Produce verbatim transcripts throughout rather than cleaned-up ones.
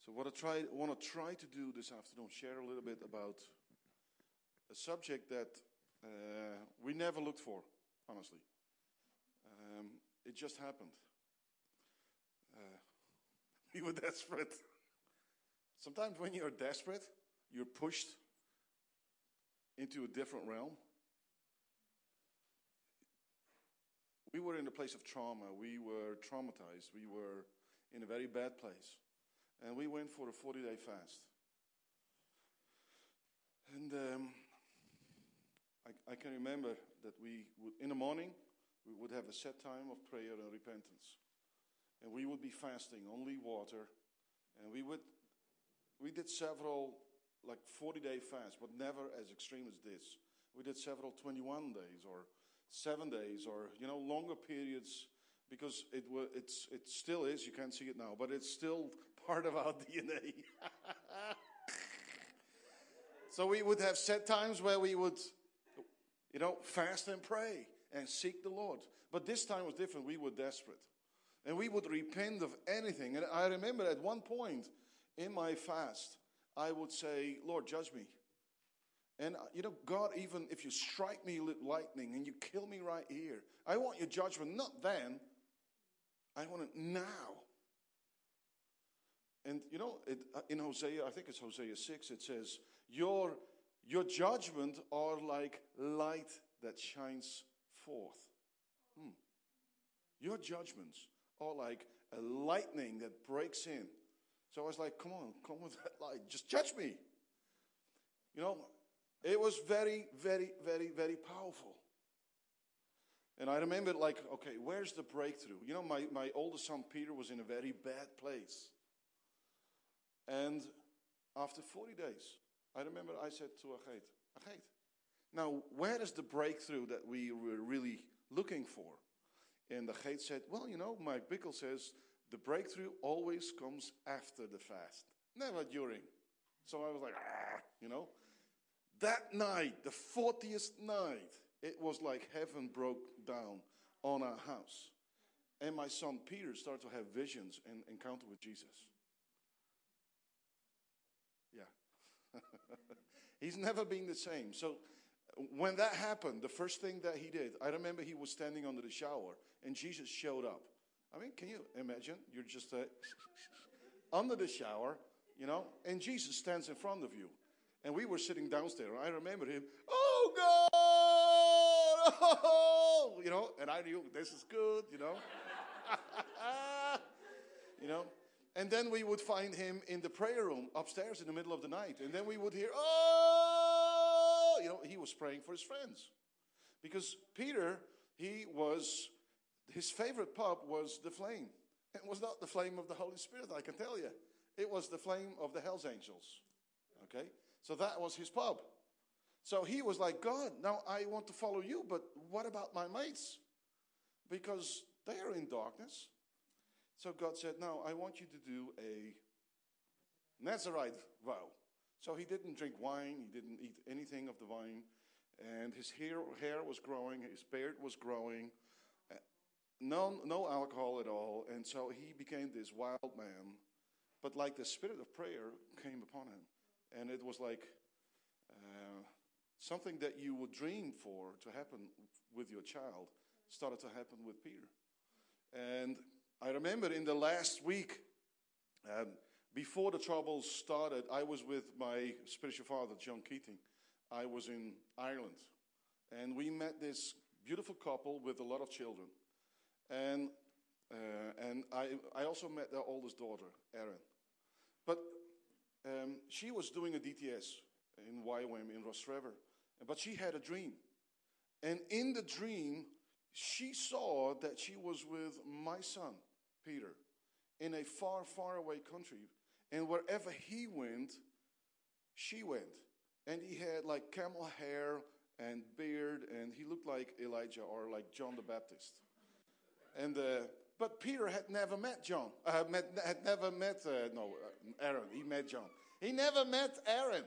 So what I try, want to try to do this afternoon, share a little bit about a subject that uh, we never looked for, honestly. Um, it just happened. Uh, we were desperate. Sometimes when you're desperate, you're pushed into a different realm. We were in a place of trauma. We were traumatized. We were in a very bad place. And we went for a forty-day fast. And um, I, I can remember that we would, in the morning, we would have a set time of prayer and repentance. And we would be fasting, only water. And we would, we did several, like forty-day fasts, but never as extreme as this. We did several twenty-one days or seven days or, you know, longer periods because it was, it's, it still is, you can't see it now, but it's still part of our D N A. So we would have set times where we would, you know, fast and pray and seek the Lord. But this time was different. We were desperate. And we would repent of anything. And I remember at one point in my fast, I would say, Lord, judge me. And, you know, God, even if you strike me with lightning and you kill me right here, I want your judgment, not then. I want it now. And, you know, it, in Hosea, I think it's Hosea six, it says, your, your judgment are like light that shines forth. Hmm. Your judgments are like a lightning that breaks in. So I was like, come on, come with that light. Just judge me. You know, it was very, very, very, very powerful. And I remember like, okay, where's the breakthrough? You know, my, my oldest son, Peter, was in a very bad place. And after forty days, I remember I said to Achet, Achet, now where is the breakthrough that we were really looking for? And Achet said, well, you know, Mike Bickle says, the breakthrough always comes after the fast, never during. So I was like, ah, you know. That night, the fortieth night, it was like heaven broke down on our house. And my son Peter started to have visions and encounter with Jesus. Yeah. He's never been the same. So when that happened, the first thing that he did, I remember he was standing under the shower and Jesus showed up. I mean, can you imagine? You're just uh, under the shower, you know, and Jesus stands in front of you. And we were sitting downstairs. I remember him, oh, God! Oh! You know, and I knew this is good, you know. You know. And then we would find him in the prayer room upstairs in the middle of the night. And then we would hear, oh! You know, he was praying for his friends. Because Peter, he was, his favorite pub was the flame. It was not the flame of the Holy Spirit, I can tell you. It was the flame of the Hells Angels. Okay? So that was his pub. So he was like, God, now I want to follow you, but what about my mates? Because they are in darkness. So God said, no, I want you to do a Nazarite vow. So he didn't drink wine. He didn't eat anything of the wine. And his hair, hair was growing. His beard was growing. No, no alcohol at all. And so he became this wild man. But like the spirit of prayer came upon him. And it was like uh, something that you would dream for to happen with your child started to happen with Peter. And I remember in the last week, um, before the troubles started, I was with my spiritual father, John Keating. I was in Ireland. And we met this beautiful couple with a lot of children. And uh, and I, I also met their oldest daughter, Erin. But Um, she was doing a D T S in Y W A M in Rostrevor, but she had a dream. And in the dream, she saw that she was with my son, Peter, in a far, far away country. And wherever he went, she went. And he had like camel hair and beard, and he looked like Elijah or like John the Baptist. And uh, but Peter had never met John. Uh, met, had never met, uh, no, uh, Aaron. He met John. He never met Aaron.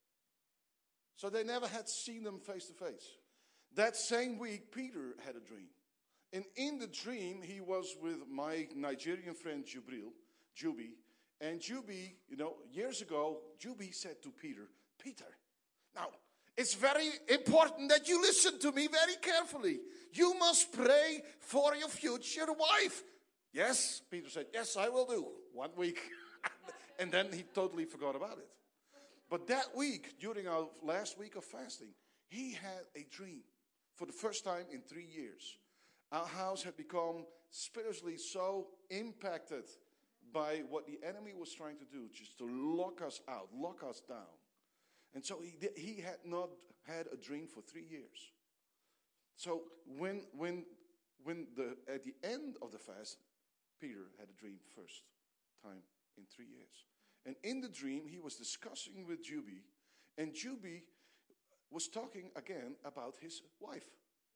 So they never had seen them face to face. That same week, Peter had a dream. And in the dream, he was with my Nigerian friend, Jubril, Jubi. And Juby, you know, years ago, Juby said to Peter, Peter, now, it's very important that you listen to me very carefully. You must pray for your future wife. Yes, Peter said, yes, I will do. One week. And then he totally forgot about it. But that week, during our last week of fasting, he had a dream for the first time in three years. Our house had become spiritually so impacted by what the enemy was trying to do, just to lock us out, lock us down. And so he did, he had not had a dream for three years. So when when when the at the end of the fast, Peter had a dream first time in three years. And in the dream, he was discussing with Juby, and Juby was talking again about his wife.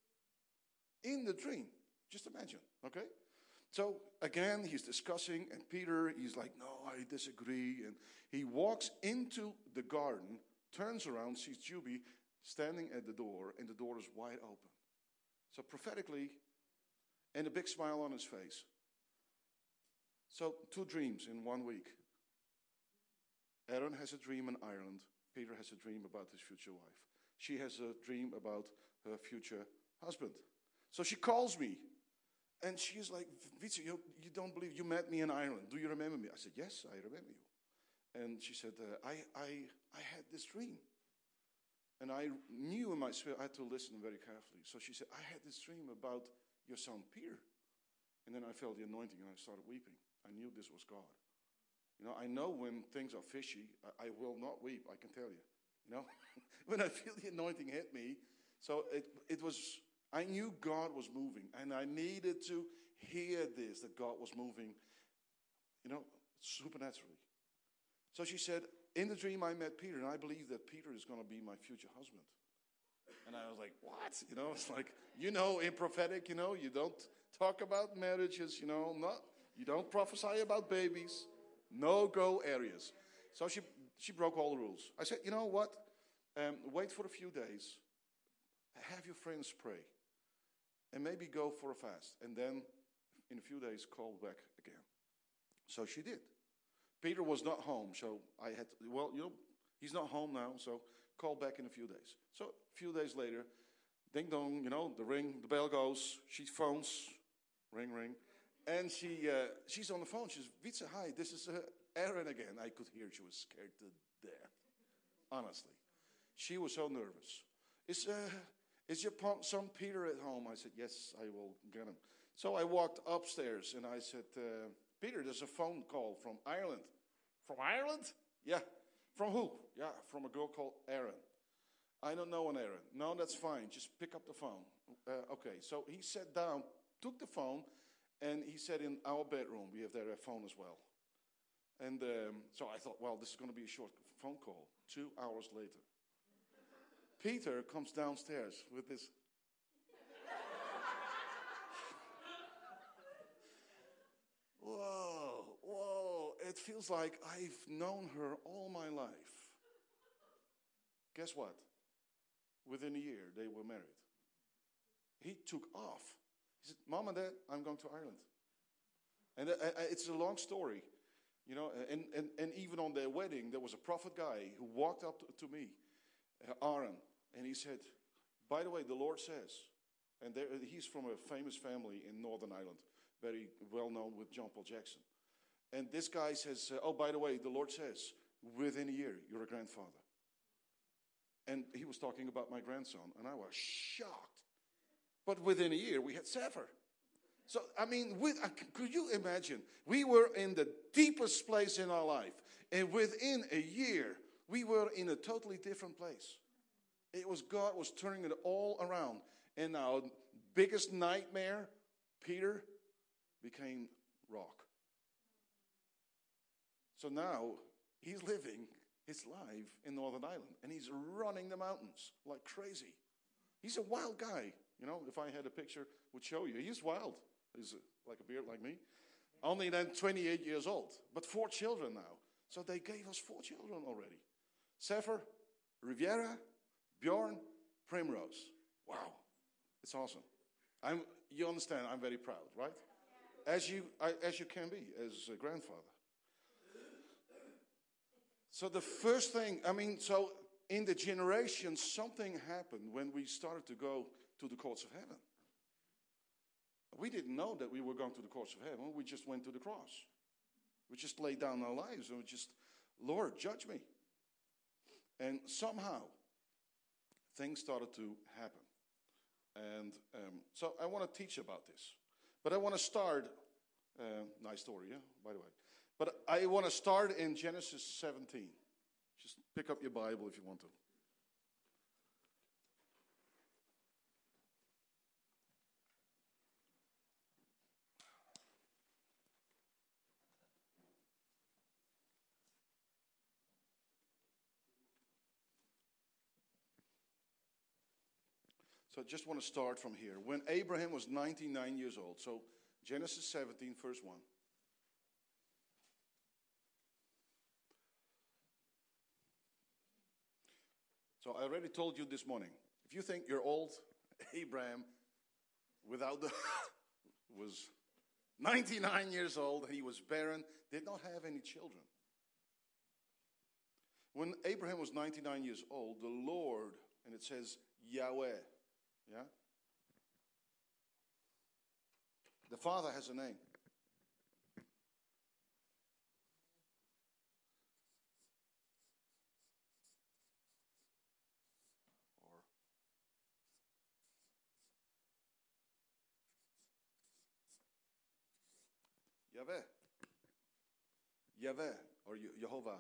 In the dream, just imagine, okay? So again, he's discussing, and Peter, he's like, no, I disagree. And he walks into the garden, turns around, sees Juby standing at the door, and the door is wide open. So prophetically, and a big smile on his face. So two dreams in one week. Aaron has a dream in Ireland. Peter has a dream about his future wife. She has a dream about her future husband. So she calls me. And she's like, Wietse, you, you don't believe, you met me in Ireland. Do you remember me? I said, yes, I remember you. And she said, uh, I, I, I had this dream. And I knew in my spirit, I had to listen very carefully. So she said, I had this dream about your son Peter. And then I felt the anointing and I started weeping. I knew this was God. You know, I know when things are fishy, I, I will not weep, I can tell you. You know, when I feel the anointing hit me. So it, it was... I knew God was moving, and I needed to hear this, that God was moving, you know, supernaturally. So she said, in the dream I met Peter, and I believe that Peter is going to be my future husband. And I was like, what? You know, it's like, you know, in prophetic, you know, you don't talk about marriages, you know, not, you don't prophesy about babies, no-go areas. So she, she broke all the rules. I said, you know what, um, wait for a few days, have your friends pray. And maybe go for a fast. And then, in a few days, call back again. So she did. Peter was not home, so I had to, well, you know, he's not home now, so call back in a few days. So, a few days later, ding dong, you know, the ring, the bell goes, she phones, ring, ring. And she uh, she's on the phone, she's, Wietse, hi, this is uh, Aaron again. I could hear she was scared to death, honestly. She was so nervous. Is, uh... Is your son Peter at home? I said, yes, I will get him. So I walked upstairs and I said, uh, Peter, there's a phone call from Ireland. From Ireland? Yeah. From who? Yeah, from a girl called Aaron. I don't know an Aaron. No, that's fine. Just pick up the phone. Uh, okay, so he sat down, took the phone, and he said in our bedroom, we have there a phone as well. And um, so I thought, well, this is going to be a short phone call. Two hours later. Peter comes downstairs with this. Whoa, whoa. It feels like I've known her all my life. Guess what? Within a year, they were married. He took off. He said, Mom and Dad, I'm going to Ireland. And uh, uh, it's a long story. You know, and, and, and even on their wedding, there was a prophet guy who walked up to, to me, uh, Aaron. And he said, by the way, the Lord says, and there, he's from a famous family in Northern Ireland, very well known with John Paul Jackson. And this guy says, uh, oh, by the way, the Lord says, within a year, you're a grandfather. And he was talking about my grandson, and I was shocked. But within a year, we had Sefer. So, I mean, with, uh, could you imagine? We were in the deepest place in our life, and within a year, we were in a totally different place. It was God was turning it all around. And our biggest nightmare, Peter, became rock. So now he's living his life in Northern Ireland. And he's running the mountains like crazy. He's a wild guy. You know, if I had a picture, would show you. He's wild. He's like a beard like me. Only then twenty-eight years old. But four children now. So they gave us four children already. Sefer, Riviera, Bjorn, Primrose. Wow, it's awesome. I'm, you understand, I'm very proud, right? As you, I, as you can be, as a grandfather. So the first thing, I mean, so in the generation, something happened when we started to go to the courts of heaven. We didn't know that we were going to the courts of heaven. We just went to the cross. We just laid down our lives and we just, Lord, judge me. And somehow, things started to happen. And um, so I want to teach about this. But I want to start, uh, nice story, yeah, by the way. But I want to start in Genesis seventeen. Just pick up your Bible if you want to. So I just want to start from here. When Abraham was ninety-nine years old, so Genesis seventeen, verse one. So I already told you this morning, if you think you're old, Abraham, without the, was ninety-nine years old, he was barren, did not have any children. When Abraham was ninety-nine years old, the Lord, and it says Yahweh, yeah? The Father has a name. Yahweh. Yahweh or Jehovah.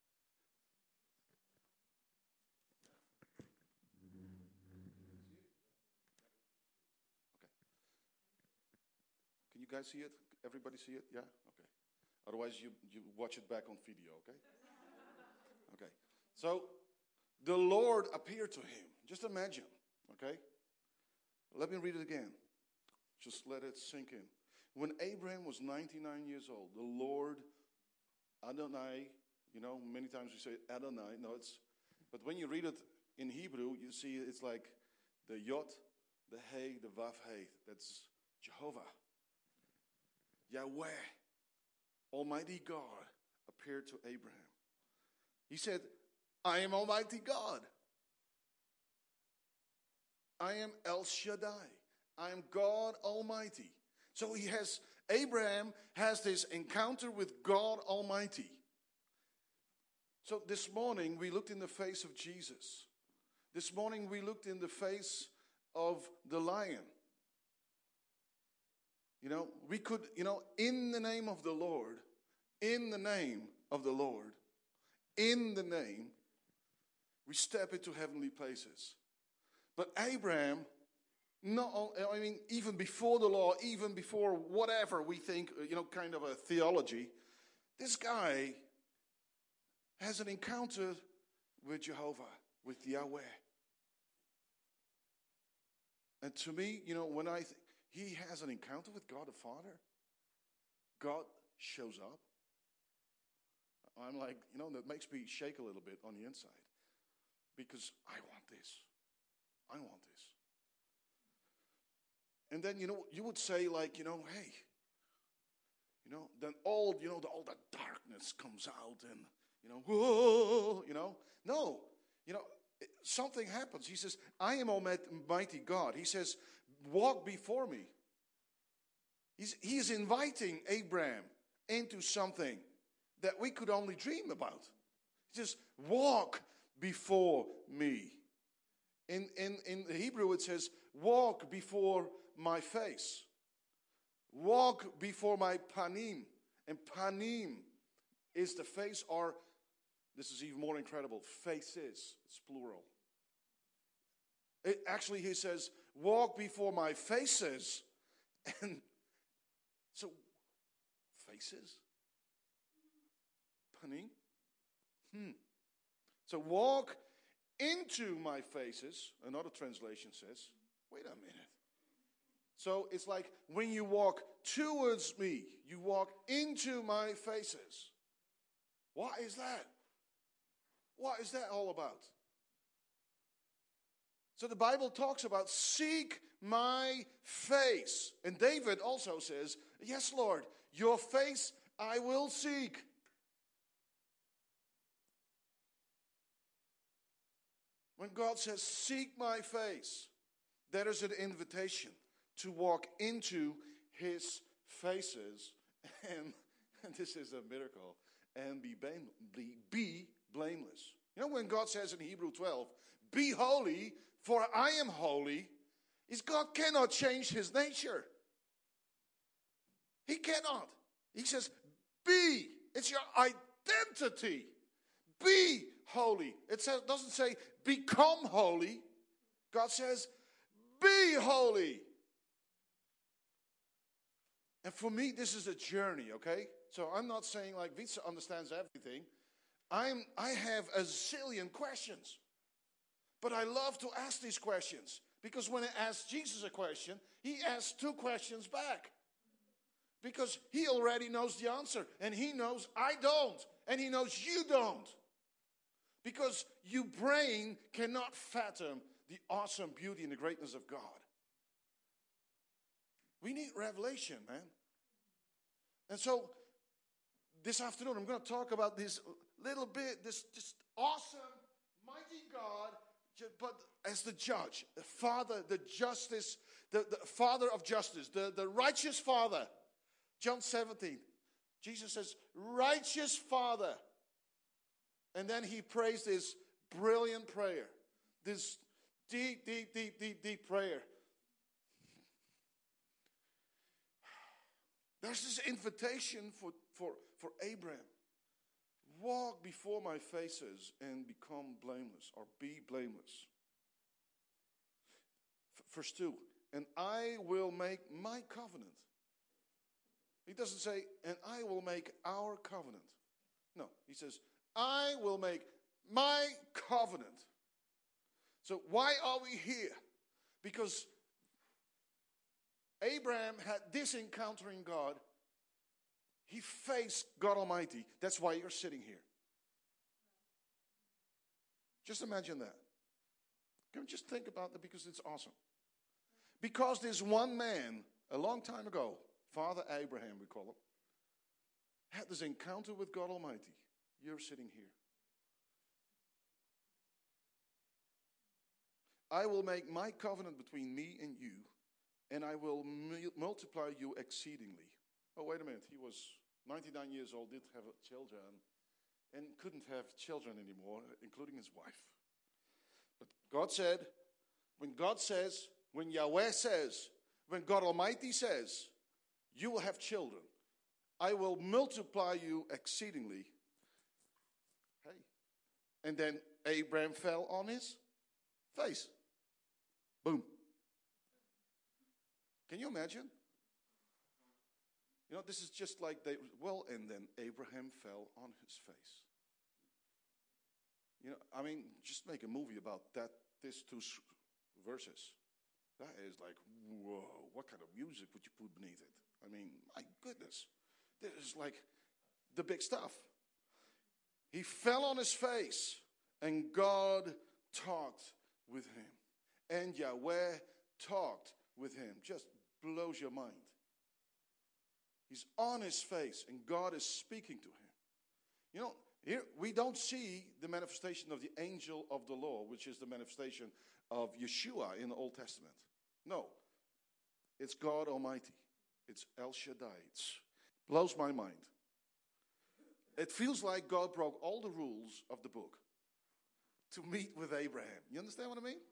Okay. Can you guys see it? Everybody see it? Yeah? Okay. Otherwise, you, you watch it back on video, okay? Okay. So, the Lord appeared to him. Just imagine, okay? Let me read it again. Just let it sink in. When Abraham was ninety-nine years old, the Lord, Adonai, you know, many times we say Adonai. No, it's, but when you read it in Hebrew, you see it's like the Yod, the Hey, the Vav Hey. That's Jehovah. Yahweh, Almighty God, appeared to Abraham. He said, I am Almighty God. I am El Shaddai. I am God Almighty. So he has, Abraham has this encounter with God Almighty. So this morning we looked in the face of Jesus. This morning we looked in the face of the lion. You know, we could, you know, in the name of the Lord, in the name of the Lord, in the name, we step into heavenly places. But Abraham, no, I mean, even before the law, even before whatever we think, you know, kind of a theology, this guy has an encounter with Jehovah, with Yahweh. And to me, you know, when I think he has an encounter with God the Father, God shows up. I'm like, you know, that makes me shake a little bit on the inside. Because I want this. I want this. And then, you know, you would say like, you know, hey, you know, then all, you know, the, all the darkness comes out and, you know, whoa, you know. No, you know, something happens. He says, I am Almighty God. He says, walk before me. He's, he's inviting Abraham into something that we could only dream about. He says, walk before me. In, in, in Hebrew it says, walk before my face. Walk before my panim. And panim is the face, or this is even more incredible, faces. It's plural. It, actually, he says, walk before my faces. And so, faces? Panim? Hmm. So walk into my faces. Another translation says, wait a minute. So it's like when you walk towards me, you walk into my faces. What is that? What is that all about? So the Bible talks about seek my face. And David also says, yes, Lord, your face I will seek. When God says, seek my face, that is an invitation to walk into his faces. And, and this is a miracle. And be, blame, be, be blameless. You know when God says in Hebrew twelve, be holy, for I am holy, is God cannot change his nature. He cannot. He says, be. It's your identity. Be holy. It says, doesn't say become holy. God says, be holy. And for me, this is a journey, okay? So I'm not saying like Wietse understands everything. I'm, I have a zillion questions. But I love to ask these questions. Because when I ask Jesus a question, he asks two questions back. Because he already knows the answer. And he knows I don't. And he knows you don't. Because your brain cannot fathom the awesome beauty and the greatness of God. We need revelation, man. And so, this afternoon, I'm going to talk about this little bit, this just awesome, mighty God, but as the judge, the Father, the justice, the, the Father of justice, the, the righteous Father. John seventeen, Jesus says, righteous Father. And then he prays this brilliant prayer, this deep, deep, deep, deep, deep prayer. There's this invitation for, for, for Abraham. Walk before my faces and become blameless, or be blameless. F- verse two, and I will make my covenant. He doesn't say, and I will make our covenant. No, he says, I will make my covenant. So why are we here? Because Abraham had this encounter in God. He faced God Almighty. That's why you're sitting here. Just imagine that. Can we just think about that because it's awesome. Because this one man, a long time ago, Father Abraham we call him, had this encounter with God Almighty. You're sitting here. I will make my covenant between me and you, and I will multiply you exceedingly. Oh, wait a minute. He was ninety-nine years old, did have children, and couldn't have children anymore, including his wife. But God said, when God says, when Yahweh says, when God Almighty says, you will have children, I will multiply you exceedingly. Hey. And then Abraham fell on his face. Boom. Can you imagine? You know, this is just like they, well, and then Abraham fell on his face. You know, I mean, just make a movie about that, these two verses. That is like, whoa, what kind of music would you put beneath it? I mean, my goodness. This is like the big stuff. He fell on his face, and God talked with him. And Yahweh talked with him. Just blows your mind. He's on his face, and God is speaking to him. You know, here we don't see the manifestation of the angel of the Lord, which is the manifestation of Yeshua in the Old Testament. No, it's God Almighty. It's El Shaddai. It blows my mind. It feels like God broke all the rules of the book to meet with Abraham. You understand what I mean?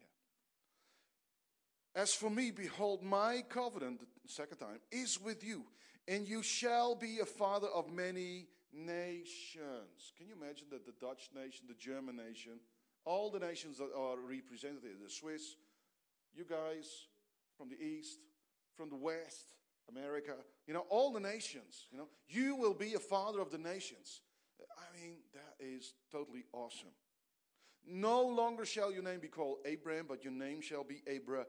Yeah. As for me, behold, my covenant, the second time, is with you, and you shall be a father of many nations. Can you imagine that the Dutch nation, the German nation, all the nations that are represented here, the Swiss, you guys from the East, from the West, America, you know, all the nations, you know, you will be a father of the nations. I mean, that is totally awesome. No longer shall your name be called Abraham, but your name shall be Abraham.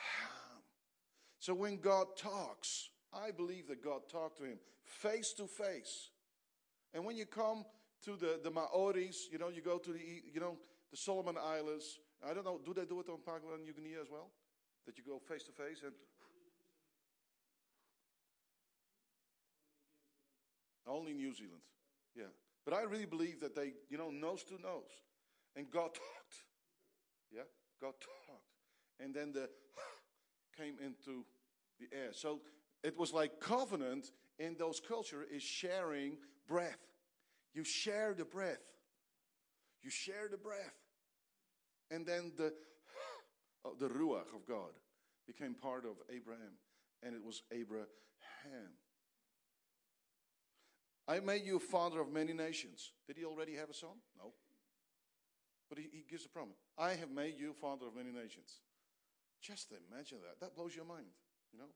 So when God talks, I believe that God talked to him face to face. And when you come to the, the Maoris, you know, you go to the, you know, the Solomon Islands. I don't know, do they do it on Papua New Guinea as well? That you go face to face and... Only New Zealand, yeah. But I really believe that they, you know, nose to nose. And God talked. Yeah, God talked. And then the came into the air. So it was like covenant in those culture is sharing breath. You share the breath. You share the breath. And then the, oh, the Ruach of God became part of Abraham. And it was Abraham. I made you a father of many nations. Did he already have a son? No. But he, he gives a promise. I have made you father of many nations. Just imagine that. That blows your mind, you know.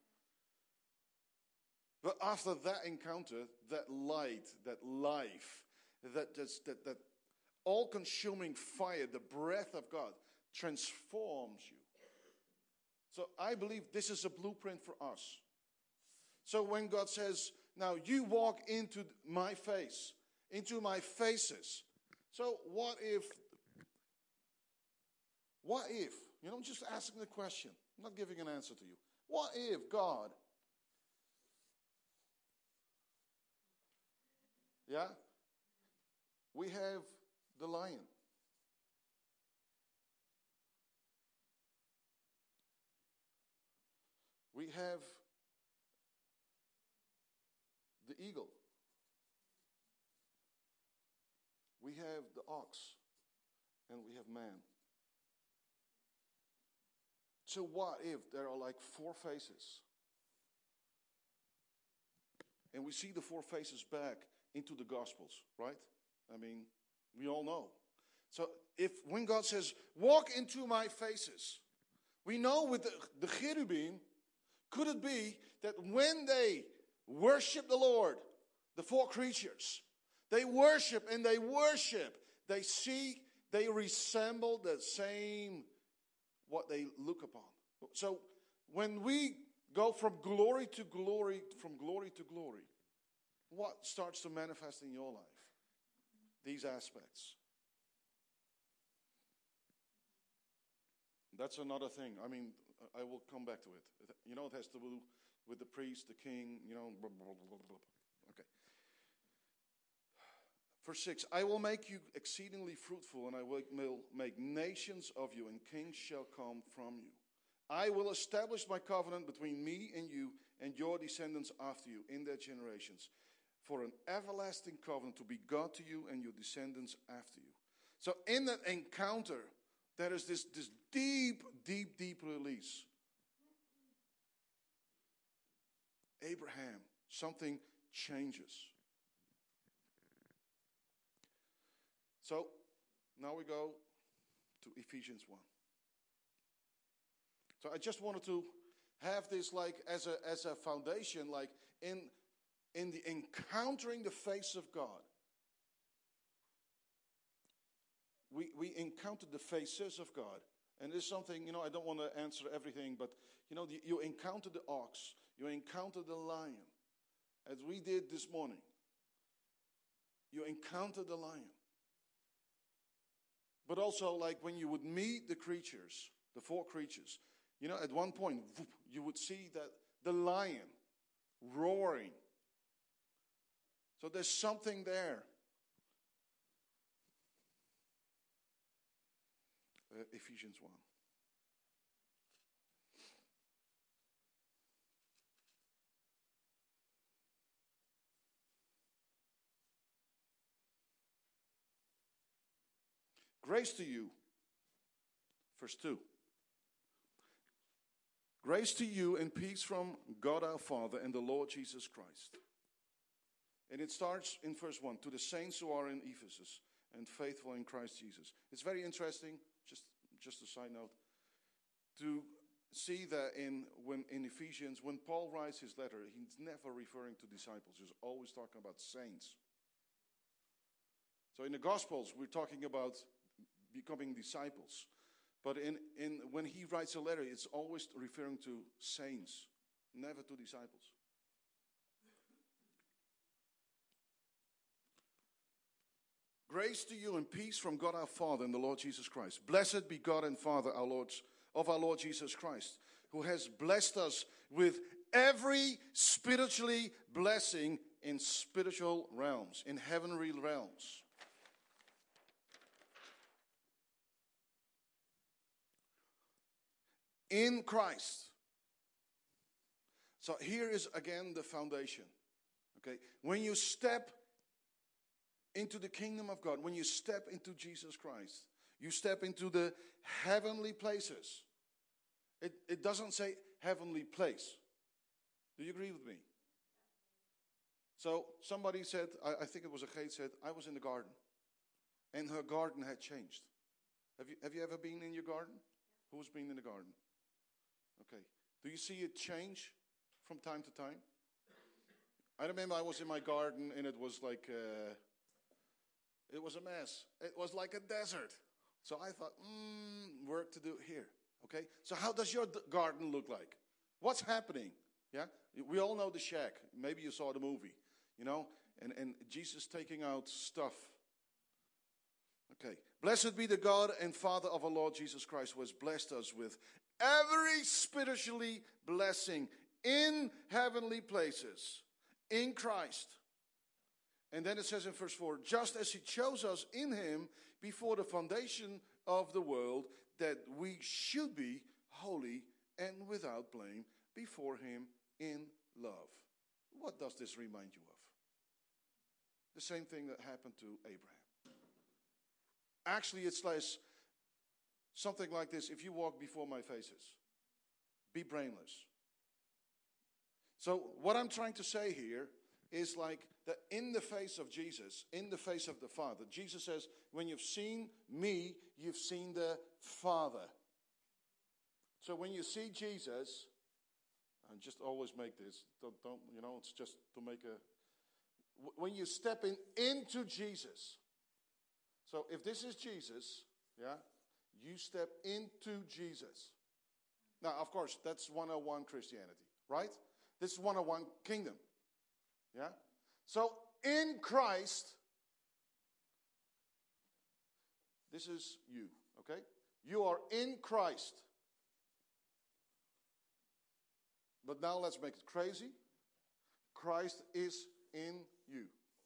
But after that encounter, that light, that life, that that, that, that all-consuming fire, the breath of God, transforms you. So I believe this is a blueprint for us. So when God says, now you walk into my face, into my faces. So what if, what if, you know, I'm just asking the question. I'm not giving an answer to you. What if God, yeah, we have the lion. We have the eagle. We have the ox. And we have man. So what if there are like four faces? And we see the four faces back into the Gospels, right? I mean, we all know. So if when God says, walk into my faces, we know with the, the cherubim, could it be that when they worship the Lord, the four creatures, they worship and they worship, they see, they resemble the same what they look upon. So when we go from glory to glory, from glory to glory, what starts to manifest in your life? These aspects. That's another thing. I mean, I will come back to it. You know, it has to do with the priest, the king, you know, blah, blah, blah, blah. Okay. Verse six, I will make you exceedingly fruitful, and I will make nations of you, and kings shall come from you. I will establish my covenant between me and you and your descendants after you in their generations, for an everlasting covenant to be God to you and your descendants after you. So in that encounter, there is this, this deep, deep, deep release. Abraham, something changes. So now we go to Ephesians one. So I just wanted to have this like as a as a foundation, like in in the encountering the face of God. We we encountered the faces of God. And there's something, you know, I don't want to answer everything, but you know, the, you encounter the ox, you encounter the lion, as we did this morning. You encounter the lion. But also, like when you would meet the creatures, the four creatures, you know, at one point, whoop, you would see that the lion roaring. So there's something there. Uh, Ephesians one. Grace to you. Verse two. Grace to you and peace from God our Father and the Lord Jesus Christ. And it starts in verse one. To the saints who are in Ephesus and faithful in Christ Jesus. It's very interesting, just, just a side note, to see that in, when, in Ephesians, when Paul writes his letter, he's never referring to disciples. He's always talking about saints. So in the Gospels, we're talking about becoming disciples. But in, in when he writes a letter, it's always referring to saints, never to disciples. Grace to you and peace from God our Father and the Lord Jesus Christ. Blessed be God and Father our Lord, of our Lord Jesus Christ, who has blessed us with every spiritually blessing in spiritual realms, in heavenly realms. in Christ. So here is again the foundation. Okay, when you step into the kingdom of God, when you step into Jesus Christ, you step into the heavenly places. It, it doesn't say heavenly place. Do you agree with me? So somebody said, I, I think it was a Kate said, I was in the garden. And her garden had changed. Have you, have you ever been in your garden? Who's been in the garden? Okay. Do you see it change from time to time? I remember I was in my garden and it was like, uh, it was a mess. It was like a desert. So I thought, hmm, work to do here. Okay? So how does your d- garden look like? What's happening? Yeah? We all know the shack. Maybe you saw the movie. You know? And, and Jesus taking out stuff. Okay. Blessed be the God and Father of our Lord Jesus Christ, who has blessed us with every spiritually blessing in heavenly places in Christ. And then it says in verse four, just as he chose us in him before the foundation of the world, that we should be holy and without blame before him in love. What does this remind you of? The same thing that happened to Abraham. Actually, it's like something like this. If you walk before my faces, be blameless. So what I'm trying to say here is like that in the face of Jesus, in the face of the Father, Jesus says, when you've seen me, you've seen the Father. So when you see Jesus, and just always make this, don't, don't you know, it's just to make a, when you step in into Jesus. So if this is Jesus, yeah, you step into Jesus. Now, of course, that's one oh one Christianity, right? This is one oh one kingdom. Yeah? So in Christ, this is you, okay? You are in Christ. But now let's make it crazy. Christ is in you.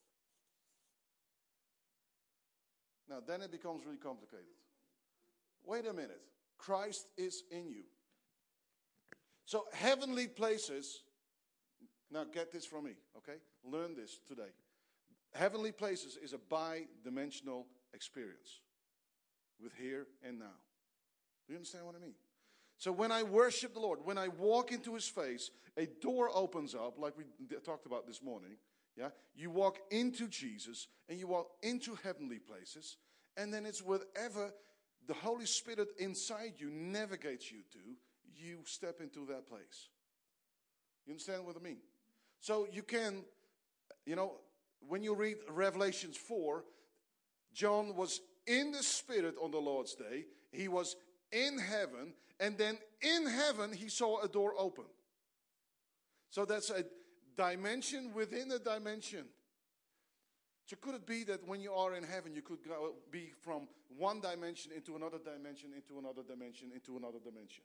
Now then it becomes really complicated. Wait a minute. Christ is in you. So heavenly places, now get this from me, okay? Learn this today. Heavenly places is a bi-dimensional experience with here and now. Do you understand what I mean? So when I worship the Lord, when I walk into his face, a door opens up, like we talked about this morning. Yeah, you walk into Jesus and you walk into heavenly places, and then it's whatever the Holy Spirit inside you navigates you to, you step into that place. You understand what I mean? So you can, you know, when you read Revelations four, John was in the Spirit on the Lord's day. He was in heaven, and then in heaven he saw a door open. So that's a dimension within a dimension. So could it be that when you are in heaven, you could go, be from one dimension into another dimension, into another dimension, into another dimension?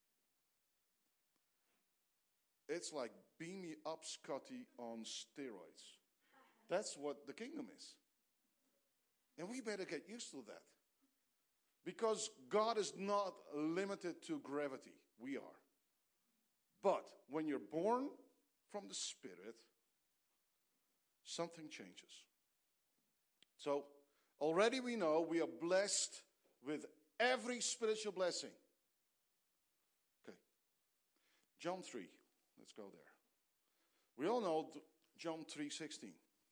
It's like beam me up, Scotty, on steroids. That's what the kingdom is. And we better get used to that. Because God is not limited to gravity. We are. But when you're born from the Spirit, something changes. So already we know we are blessed with every spiritual blessing. Okay. John three. Let's go there. We all know John three sixteen.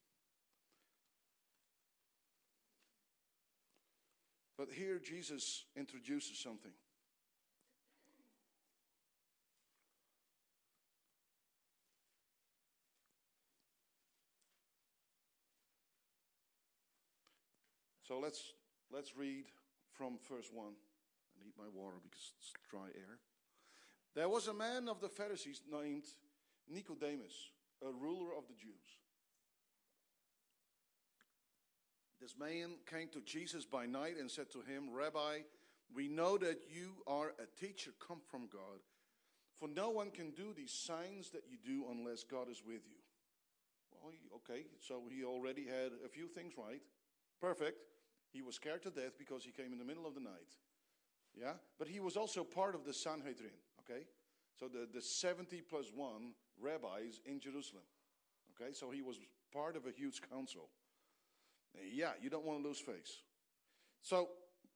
But here Jesus introduces something. So let's let's read from verse one. I need my water because it's dry air. There was a man of the Pharisees named Nicodemus, a ruler of the Jews. This man came to Jesus by night and said to him, Rabbi, we know that you are a teacher come from God, for no one can do these signs that you do unless God is with you. Well, okay, so he already had a few things right. Perfect. He was scared to death because he came in the middle of the night. Yeah, but he was also part of the Sanhedrin. Okay, so the, the seventy plus one rabbis in Jerusalem. Okay, so he was part of a huge council. Yeah, you don't want to lose face. So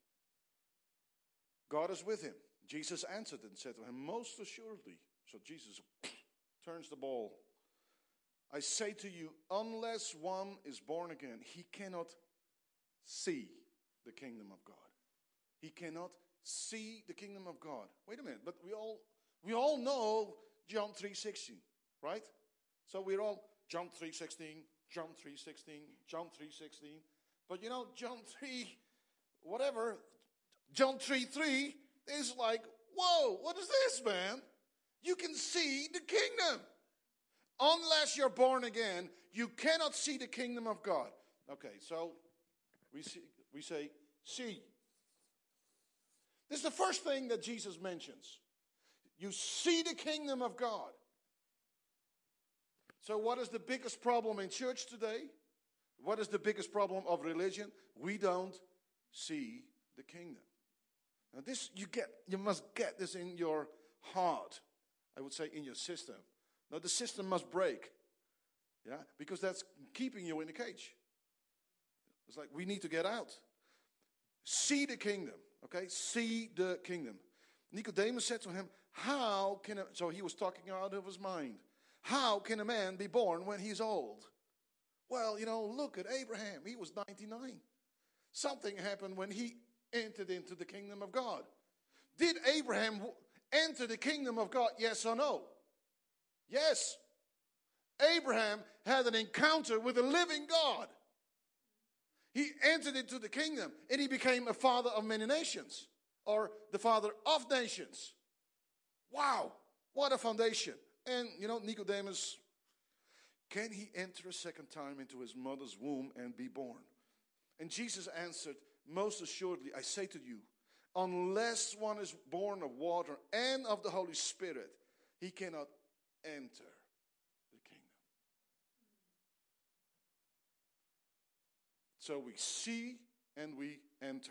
God is with him. Jesus answered and said to him, most assuredly. So Jesus turns the ball. I say to you, unless one is born again, he cannot see the kingdom of God. He cannot see the kingdom of God. Wait a minute, but we all we all know John three sixteen, right? So we're all John three sixteen, John three sixteen, John three sixteen. But you know, John three, whatever, John three three is like, whoa, what is this, man? You can see the kingdom. Unless you're born again, you cannot see the kingdom of God. Okay, so we see, we say, see. This is the first thing that Jesus mentions. You see the kingdom of God. So what is the biggest problem in church today? What is the biggest problem of religion? We don't see the kingdom. Now this, you get, you must get this in your heart. I would say in your system. Now the system must break. Yeah, because that's keeping you in a cage. It's like we need to get out. See the kingdom. Okay, see the kingdom. Nicodemus said to him, how can a, so he was talking out of his mind. How can a man be born when he's old? Well, you know, look at Abraham. He was ninety-nine. Something happened when he entered into the kingdom of God. Did Abraham enter the kingdom of God? Yes or no? Yes. Abraham had an encounter with a living God. He entered into the kingdom and he became a father of many nations, or the father of nations. Wow, what a foundation. And you know, Nicodemus, can he enter a second time into his mother's womb and be born? And Jesus answered, most assuredly, I say to you, unless one is born of water and of the Holy Spirit, he cannot enter the kingdom. So we see and we enter.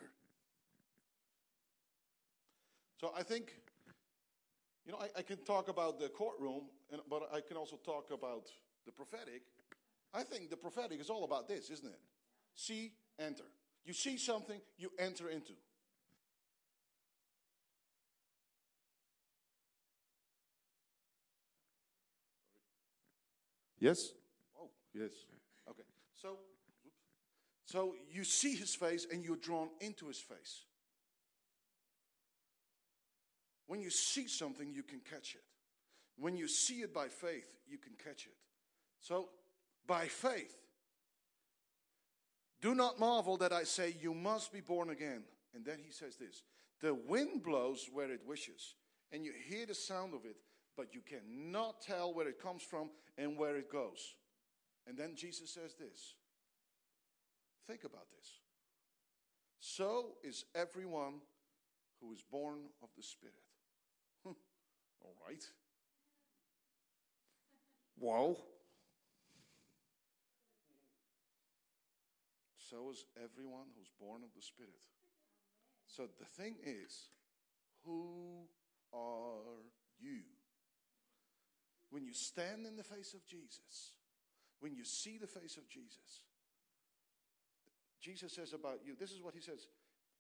So I think, you know, I, I can talk about the courtroom, and, but I can also talk about the prophetic. I think the prophetic is all about this, isn't it? See, enter. You see something, you enter into. Yes? Oh, yes. Okay. So, so you see his face and you're drawn into his face. When you see something, you can catch it. When you see it by faith, you can catch it. So, by faith, do not marvel that I say you must be born again. And then he says this, the wind blows where it wishes, and you hear the sound of it, but you cannot tell where it comes from and where it goes. And then Jesus says this. Think about this. So is everyone who is born of the Spirit. All right. Wow. So is everyone who's born of the Spirit. So the thing is, who are you? When you stand in the face of Jesus, when you see the face of Jesus, Jesus says about you, this is what he says.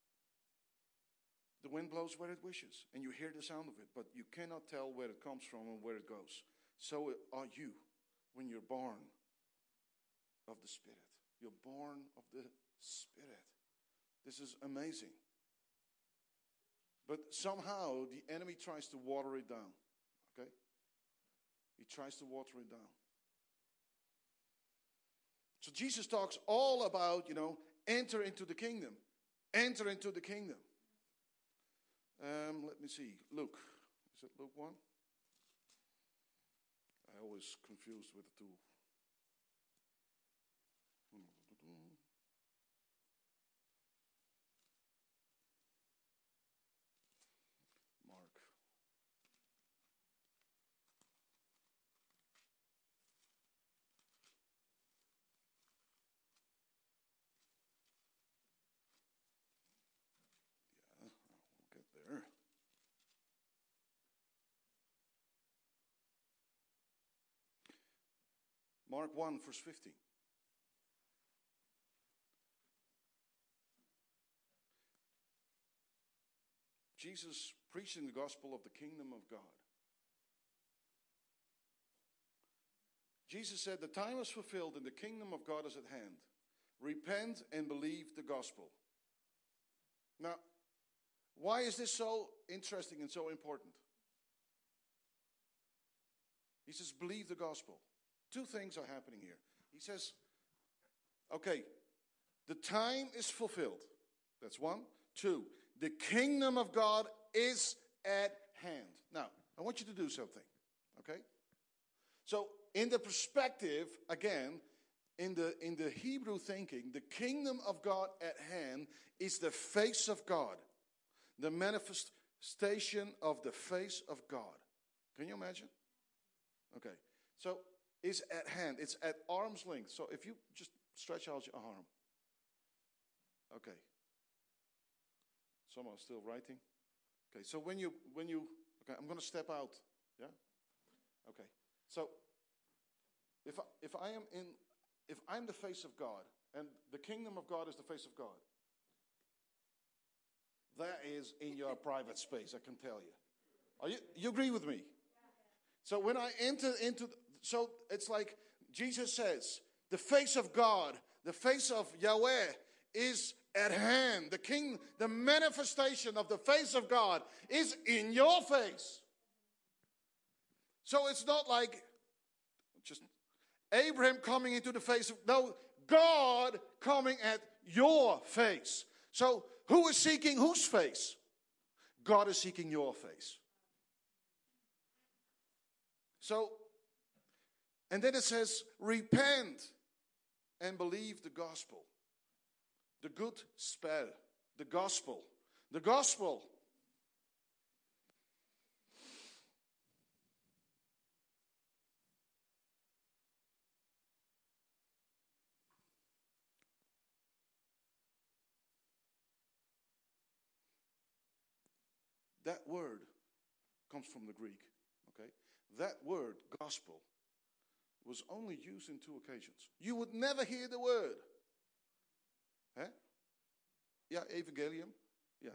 The wind blows where it wishes, and you hear the sound of it, but you cannot tell where it comes from and where it goes. So are you when you're born of the Spirit. You're born of the Spirit. This is amazing. But somehow the enemy tries to water it down. Okay? He tries to water it down. So Jesus talks all about, you know, enter into the kingdom. Enter into the kingdom. Um, let me see. Luke. Is it Luke one? I always confused with the two. Mark. Yeah, we'll get there. Mark one, verse fifteen. Jesus preaching the gospel of the kingdom of God. Jesus said, the time is fulfilled and the kingdom of God is at hand. Repent and believe the gospel. Now, why is this so interesting and so important? He says, believe the gospel. Two things are happening here. He says, okay, the time is fulfilled. That's one. Two, the kingdom of God is at hand. Now, I want you to do something, okay? So, in the perspective, again, in the, in the Hebrew thinking, the kingdom of God at hand is the face of God. The manifestation of the face of God. Can you imagine? Okay. So, it's at hand. It's at arm's length. So, if you just stretch out your arm. Okay. Someone's still writing. Okay. So, when you, when you, okay, I'm going to step out. Yeah? Okay. So, if I, if I am in, if I'm the face of God, and the kingdom of God is the face of God, that is in your private space, I can tell you. Are you, you agree with me? So when I enter into, so it's like Jesus says, the face of God, the face of Yahweh is at hand. The king, the manifestation of the face of God is in your face. So it's not like just Abraham coming into the face of, no, God coming at your face. So who is seeking whose face? God is seeking your face. So, and then it says, repent and believe the gospel. The good spell, the gospel. The gospel. That word comes from the Greek, okay? That word, gospel, was only used in two occasions. You would never hear the word. Huh? Yeah, evangelium. Yeah.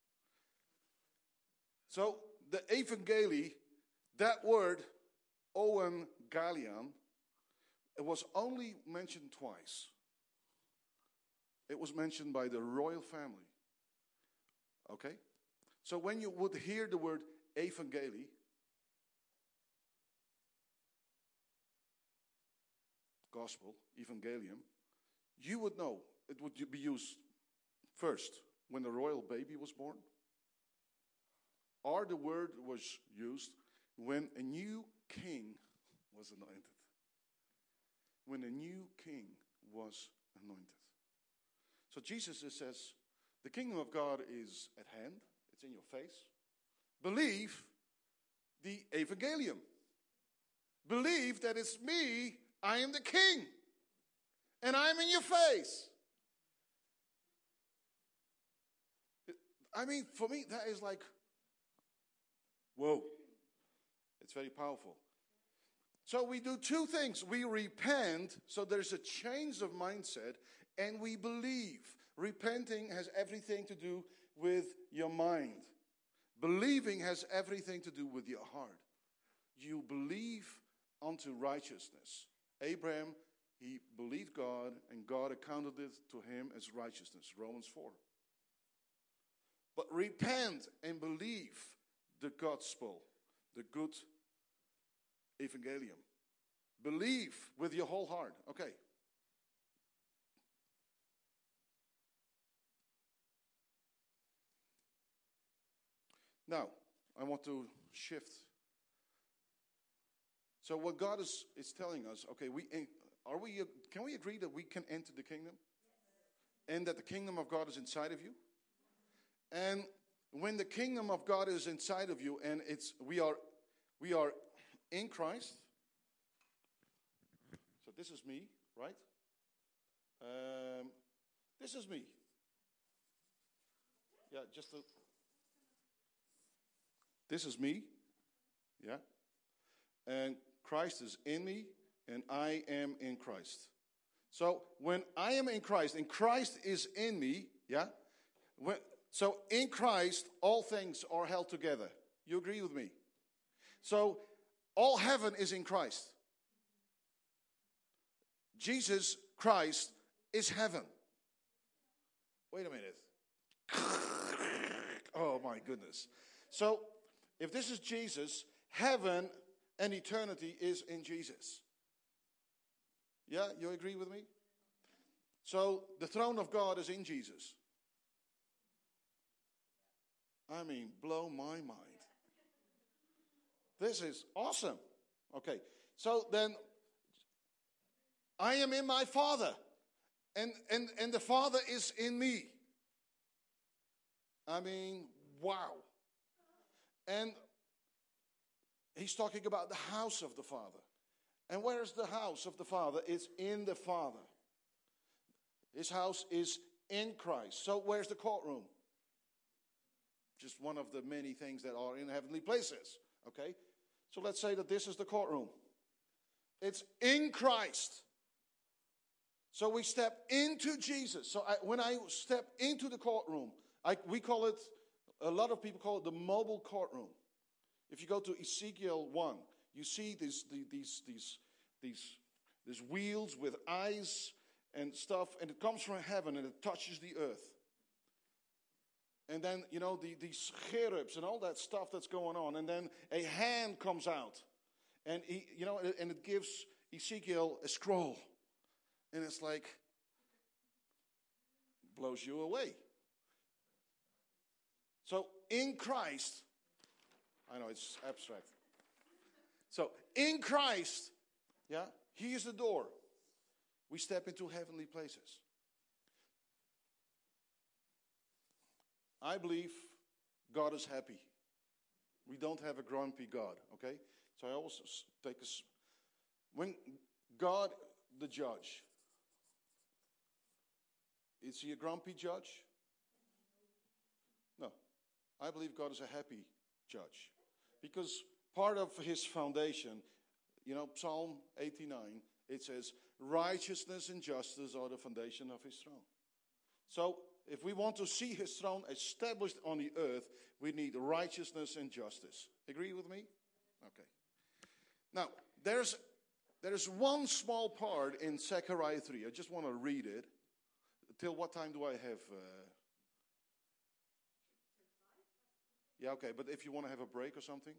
So, the evangelie, that word, evangelion, it was only mentioned twice. It was mentioned by the royal family. Okay? So when you would hear the word evangelie, gospel, evangelium, you would know it would be used first when the royal baby was born, or the word was used when a new king was anointed. When a new king was anointed. So Jesus says, the kingdom of God is at hand. It's in your face. Believe the evangelium. Believe that it's me. I am the king. And I'm in your face. I mean, for me, that is like, whoa. It's very powerful. So we do two things. We repent, so there's a change of mindset, and we believe. Repenting has everything to do with your mind. Believing has everything to do with your heart. You believe unto righteousness. Abraham, he believed God, and God accounted it to him as righteousness. Romans four. But repent and believe the gospel, the good evangelium. Believe with your whole heart. Okay. Now, I want to shift. So what God is, is telling us, okay, we are we can we agree that we can enter the kingdom? And that the kingdom of God is inside of you? And when the kingdom of God is inside of you and it's we are we are in Christ. So this is me, right? Um, this is me. Yeah, just a, this is me. Yeah. And Christ is in me and I am in Christ. So when I am in Christ, and Christ is in me, yeah? When, so in Christ, all things are held together. You agree with me? So all heaven is in Christ. Jesus Christ is heaven. Wait a minute. Oh my goodness. So if this is Jesus, heaven and eternity is in Jesus. Yeah, you agree with me? So the throne of God is in Jesus. I mean, blow my mind. This is awesome. Okay, so then I am in my Father, and, and, and the Father is in me. I mean, wow. And he's talking about the house of the Father. And where's the house of the Father? It's in the Father. His house is in Christ. So where's the courtroom? Just one of the many things that are in heavenly places. Okay? So let's say that this is the courtroom. It's in Christ. So we step into Jesus. So I, when I step into the courtroom, I, we call it, a lot of people call it the mobile courtroom. If you go to Ezekiel one, you see these, these, these, these, these wheels with eyes and stuff, and it comes from heaven and it touches the earth. And then, you know, the, these cherubs and all that stuff that's going on. And then a hand comes out. And, he, you know, and it gives Ezekiel a scroll. And it's like, blows you away. So, in Christ, I know it's abstract. So, in Christ, yeah, he is the door. We step into heavenly places. I believe God is happy. We don't have a grumpy God, okay? So I always take a... When God, the judge, is he a grumpy judge? No. I believe God is a happy judge. Because part of his foundation, you know, Psalm eighty-nine, it says, righteousness and justice are the foundation of his throne. So, if we want to see his throne established on the earth, we need righteousness and justice. Agree with me? Okay. Now, there's, there's one small part in Zechariah three. I just want to read it. Till what time do I have? Uh... Yeah, okay. But if you want to have a break or something?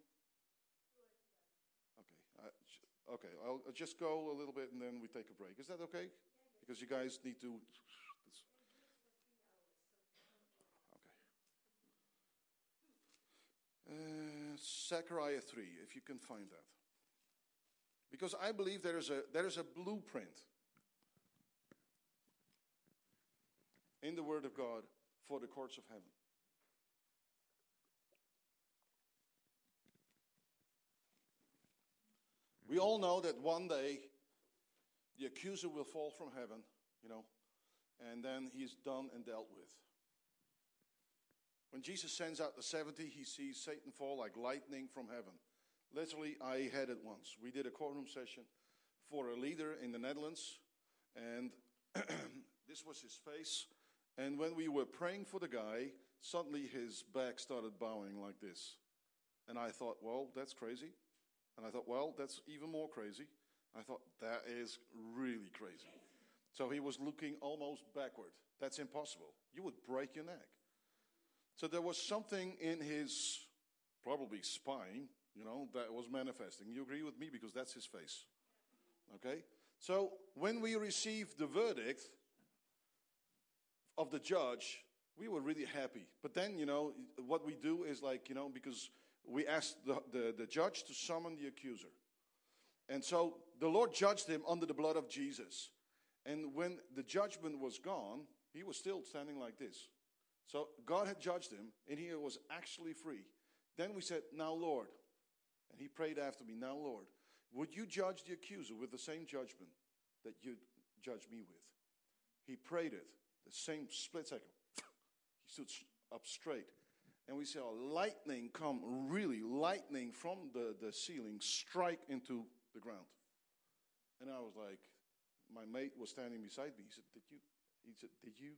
Okay. I, okay, I'll just go a little bit and then we take a break. Is that okay? Because you guys need to... Uh, Zechariah three, if you can find that. Because I believe there is a, there is a blueprint in the Word of God for the courts of heaven. We all know that one day the accuser will fall from heaven, you know, and then he's done and dealt with. When Jesus sends out the seventy, he sees Satan fall like lightning from heaven. Literally, I had it once. We did a courtroom session for a leader in the Netherlands, and this was his face. And when we were praying for the guy, suddenly his back started bowing like this. And I thought, well, that's crazy. And I thought, well, that's even more crazy. I thought, that is really crazy. So he was looking almost backward. That's impossible. You would break your neck. So there was something in his, probably spine, you know, that was manifesting. You agree with me? Because that's his face. Okay? So when we received the verdict of the judge, we were really happy. But then, you know, what we do is like, you know, because we asked the, the, the judge to summon the accuser. And so the Lord judged him under the blood of Jesus. And when the judgment was gone, he was still standing like this. So God had judged him, and he was actually free. Then we said, now, Lord, and he prayed after me, now, Lord, would you judge the accuser with the same judgment that you judged me with? He prayed it, the same split second. He stood up straight. And we saw lightning come, really lightning from the, the ceiling, strike into the ground. And I was like, my mate was standing beside me. He said, did you? He said, did you?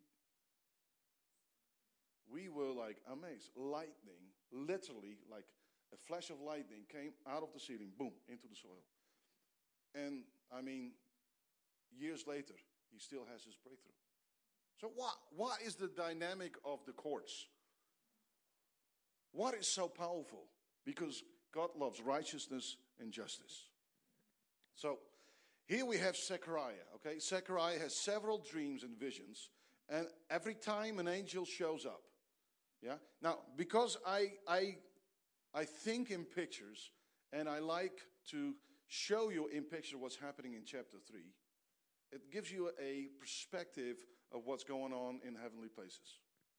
We were like amazed. Lightning, literally like a flash of lightning came out of the ceiling, boom, into the soil. And I mean, years later, he still has his breakthrough. So what, what is the dynamic of the courts? What is so powerful? Because God loves righteousness and justice. So here we have Zechariah, okay? Zechariah has several dreams and visions, and every time an angel shows up, yeah? Now, because I, I, I think in pictures, and I like to show you in picture what's happening in chapter three, it gives you a perspective of what's going on in heavenly places.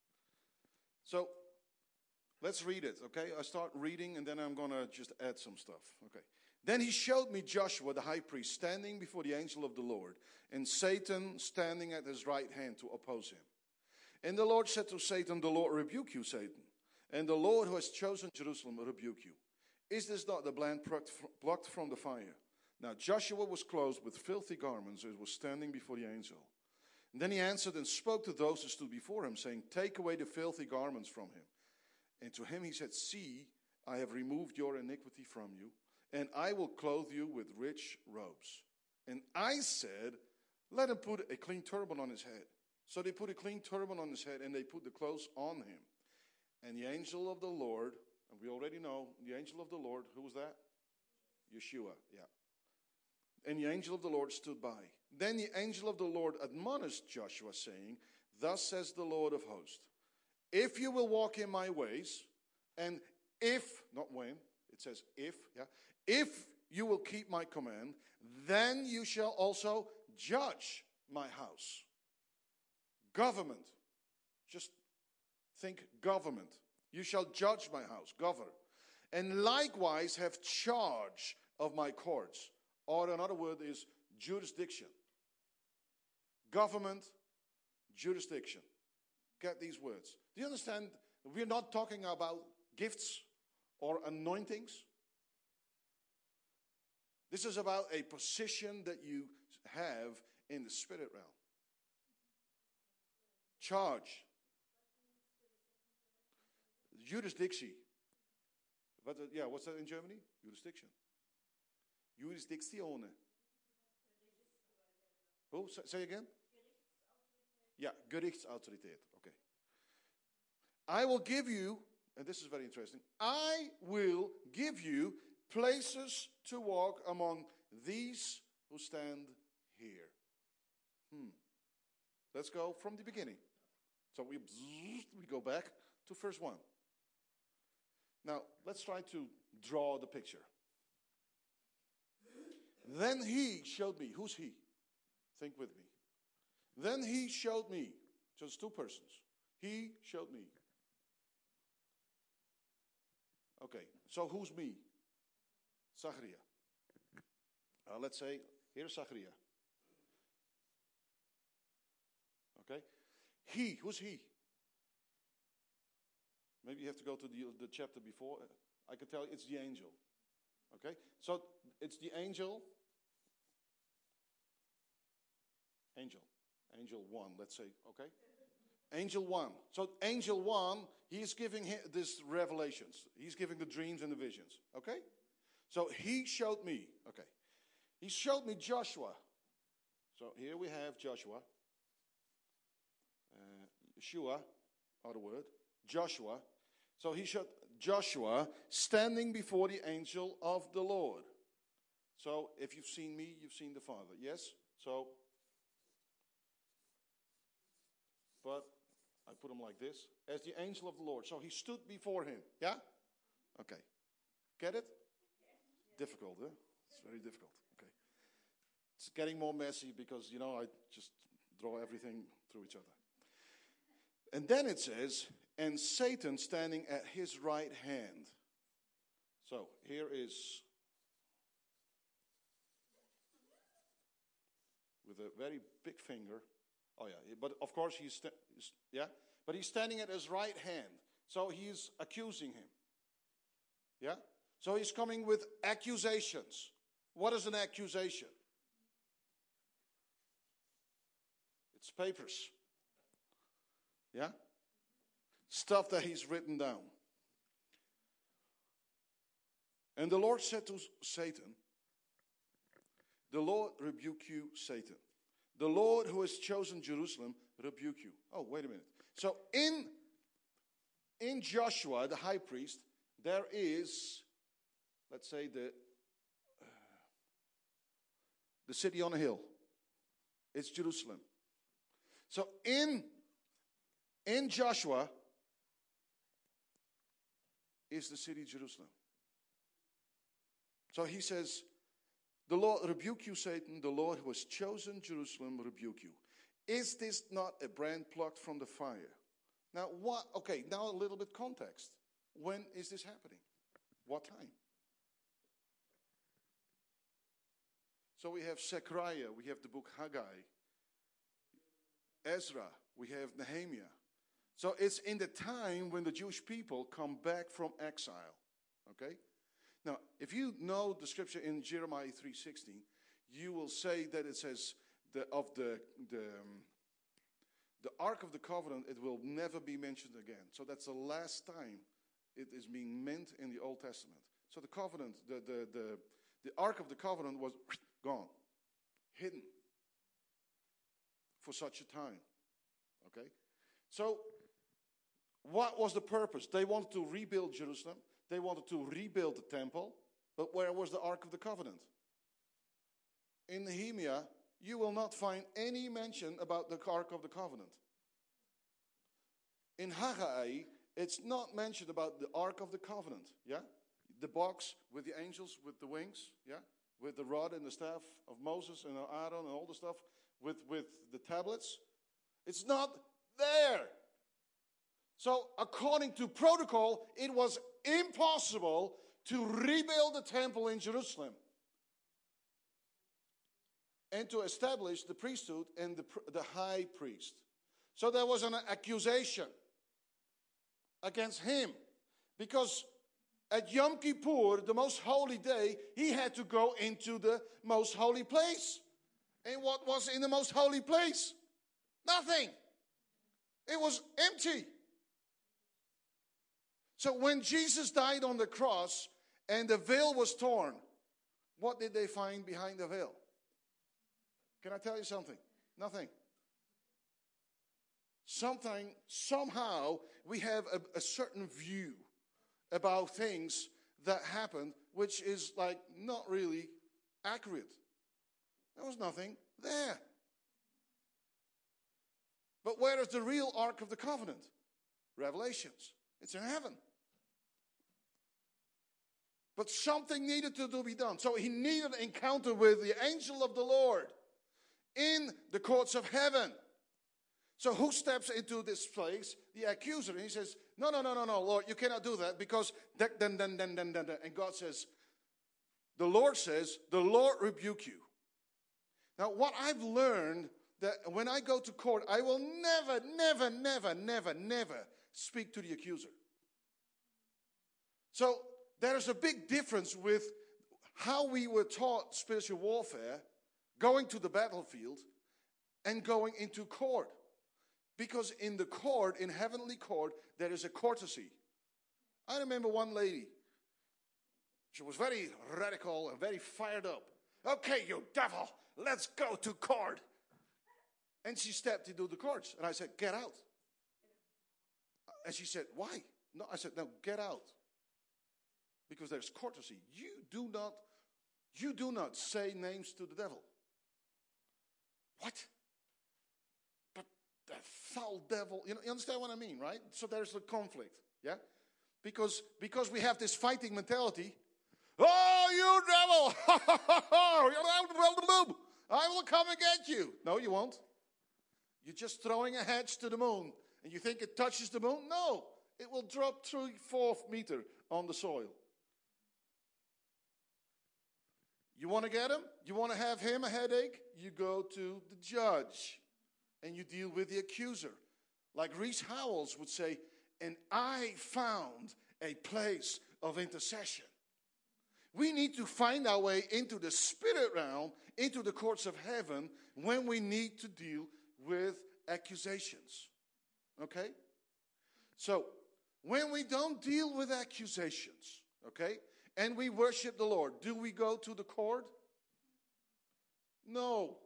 So, let's read it, okay? I start reading, and then I'm going to just add some stuff, okay? Then he showed me Joshua, the high priest, standing before the angel of the Lord, and Satan standing at his right hand to oppose him. And the Lord said to Satan, the Lord rebuke you, Satan. And the Lord who has chosen Jerusalem will rebuke you. Is this not the land plucked from the fire? Now Joshua was clothed with filthy garments and was standing before the angel. And then he answered and spoke to those who stood before him, saying, take away the filthy garments from him. And to him he said, see, I have removed your iniquity from you, and I will clothe you with rich robes. And I said, let him put a clean turban on his head. So they put a clean turban on his head, and they put the clothes on him. And the angel of the Lord, and we already know, the angel of the Lord, who was that? Yeshua, yeah. And the angel of the Lord stood by. Then the angel of the Lord admonished Joshua, saying, thus says the Lord of hosts, if you will walk in my ways, and if, not when, it says if, yeah, if you will keep my command, then you shall also judge my house. Government. Just think government. You shall judge my house, govern. And likewise have charge of my courts. Or another word is jurisdiction. Government, jurisdiction. Get these words. Do you understand? We're not talking about gifts or anointings. This is about a position that you have in the spirit realm. Charge. Jurisdiction. What, yeah, what's that in Germany? Jurisdiction. Jurisdictione. Oh, say again? Yeah, Gerichtsautorität. Okay. I will give you, and this is very interesting, I will give you places to walk among these who stand here. Hmm. Let's go from the beginning. So we, we go back to verse one. Now, let's try to draw the picture. Then he showed me. Who's he? Think with me. Then he showed me. Just two persons. He showed me. Okay, so who's me? Zachariah. Uh, let's say, here's Zachariah. Okay? He, who's he? Maybe you have to go to the, the chapter before. I can tell you it's the angel. Okay? So it's the angel. Angel. Angel one, let's say. Okay? Angel one. So angel one, he's giving him this revelations. He's giving the dreams and the visions. Okay? So he showed me. Okay. He showed me Joshua. So here we have Joshua. Uh, Yeshua, other word. Joshua. So he showed Joshua standing before the angel of the Lord. So if you've seen me, you've seen the Father. Yes? So, but I put him like this. As the angel of the Lord. So he stood before him. Yeah? Okay. Get it? Difficult, huh? It's very difficult. Okay. It's getting more messy because, you know, I just draw everything through each other. And then it says, and Satan standing at his right hand. So here is, with a very big finger. Oh yeah, but of course he's, sta- yeah, but he's standing at his right hand. So he's accusing him. Yeah? So he's coming with accusations. What is an accusation? It's papers. Yeah? Stuff that he's written down. And the Lord said to Satan, the Lord rebuke you, Satan. The Lord who has chosen Jerusalem rebuke you. Oh, wait a minute. So in, in Joshua, the high priest, there is, let's say, the, uh, the city on a hill. It's Jerusalem. So in, in Joshua is the city Jerusalem. So he says, the Lord rebuke you, Satan. The Lord who has chosen Jerusalem rebuke you. Is this not a brand plucked from the fire? Now, what? Okay, now a little bit context. When is this happening? What time? So we have Zechariah, we have the book Haggai, Ezra, we have Nehemiah. So it's in the time when the Jewish people come back from exile. Okay? Now, if you know the scripture in Jeremiah three sixteen, you will say that it says the, of the the um, the Ark of the Covenant, it will never be mentioned again. So that's the last time it is being meant in the Old Testament. So the covenant, the the the, the Ark of the Covenant was gone, hidden for such a time. Okay, so what was the purpose? They wanted to rebuild Jerusalem. They wanted to rebuild the temple, but where was the Ark of the Covenant? In Nehemiah, you will not find any mention about the Ark of the Covenant. In Haggai, it's not mentioned about the Ark of the Covenant, yeah? The box with the angels, with the wings, yeah? With the rod and the staff of Moses and Aaron and all the stuff, with, with the tablets. It's not there. So according to protocol, it was impossible to rebuild the temple in Jerusalem and to establish the priesthood and the, the high priest. So there was an accusation against him because at Yom Kippur, the most holy day, he had to go into the most holy place. And what was in the most holy place? Nothing. It was empty. So when Jesus died on the cross and the veil was torn, what did they find behind the veil? Can I tell you something? Nothing. Something, somehow, we have a, a certain view about things that happened, which is like not really accurate. There was nothing there. But where is the real Ark of the Covenant? Revelations. It's in heaven. But something needed to be done. So he needed an encounter with the angel of the Lord in the courts of heaven. So who steps into this place? The accuser. And he says, no, no, no, no, no, Lord, you cannot do that because then, then, then, then, then, then. And God says, the Lord says, the Lord rebuke you. Now, what I've learned, that when I go to court, I will never, never, never, never, never speak to the accuser. So there's a big difference with how we were taught spiritual warfare, going to the battlefield, and going into court. Because in the court, in heavenly court, there is a courtesy. I remember one lady. She was very radical and very fired up. Okay, you devil, let's go to court. And she stepped into the courts. And I said, get out. And she said, why? No, I said, no, get out. Because there's courtesy. You do not, you do not say names to the devil. What? But the foul devil, you know, you understand what I mean, right? So there's a conflict, yeah? Because, because we have this fighting mentality. Oh, you devil! I will come and get you. No, you won't. You're just throwing a hedge to the moon. And you think it touches the moon? No. It will drop three, four meter on the soil. You want to get him? You want to have him a headache? You go to the judge. And you deal with the accuser. Like Reese Howells would say, and I found a place of intercession. We need to find our way into the spirit realm, into the courts of heaven, when we need to deal with accusations. Okay? So, when we don't deal with accusations, okay, and we worship the Lord, do we go to the court? No.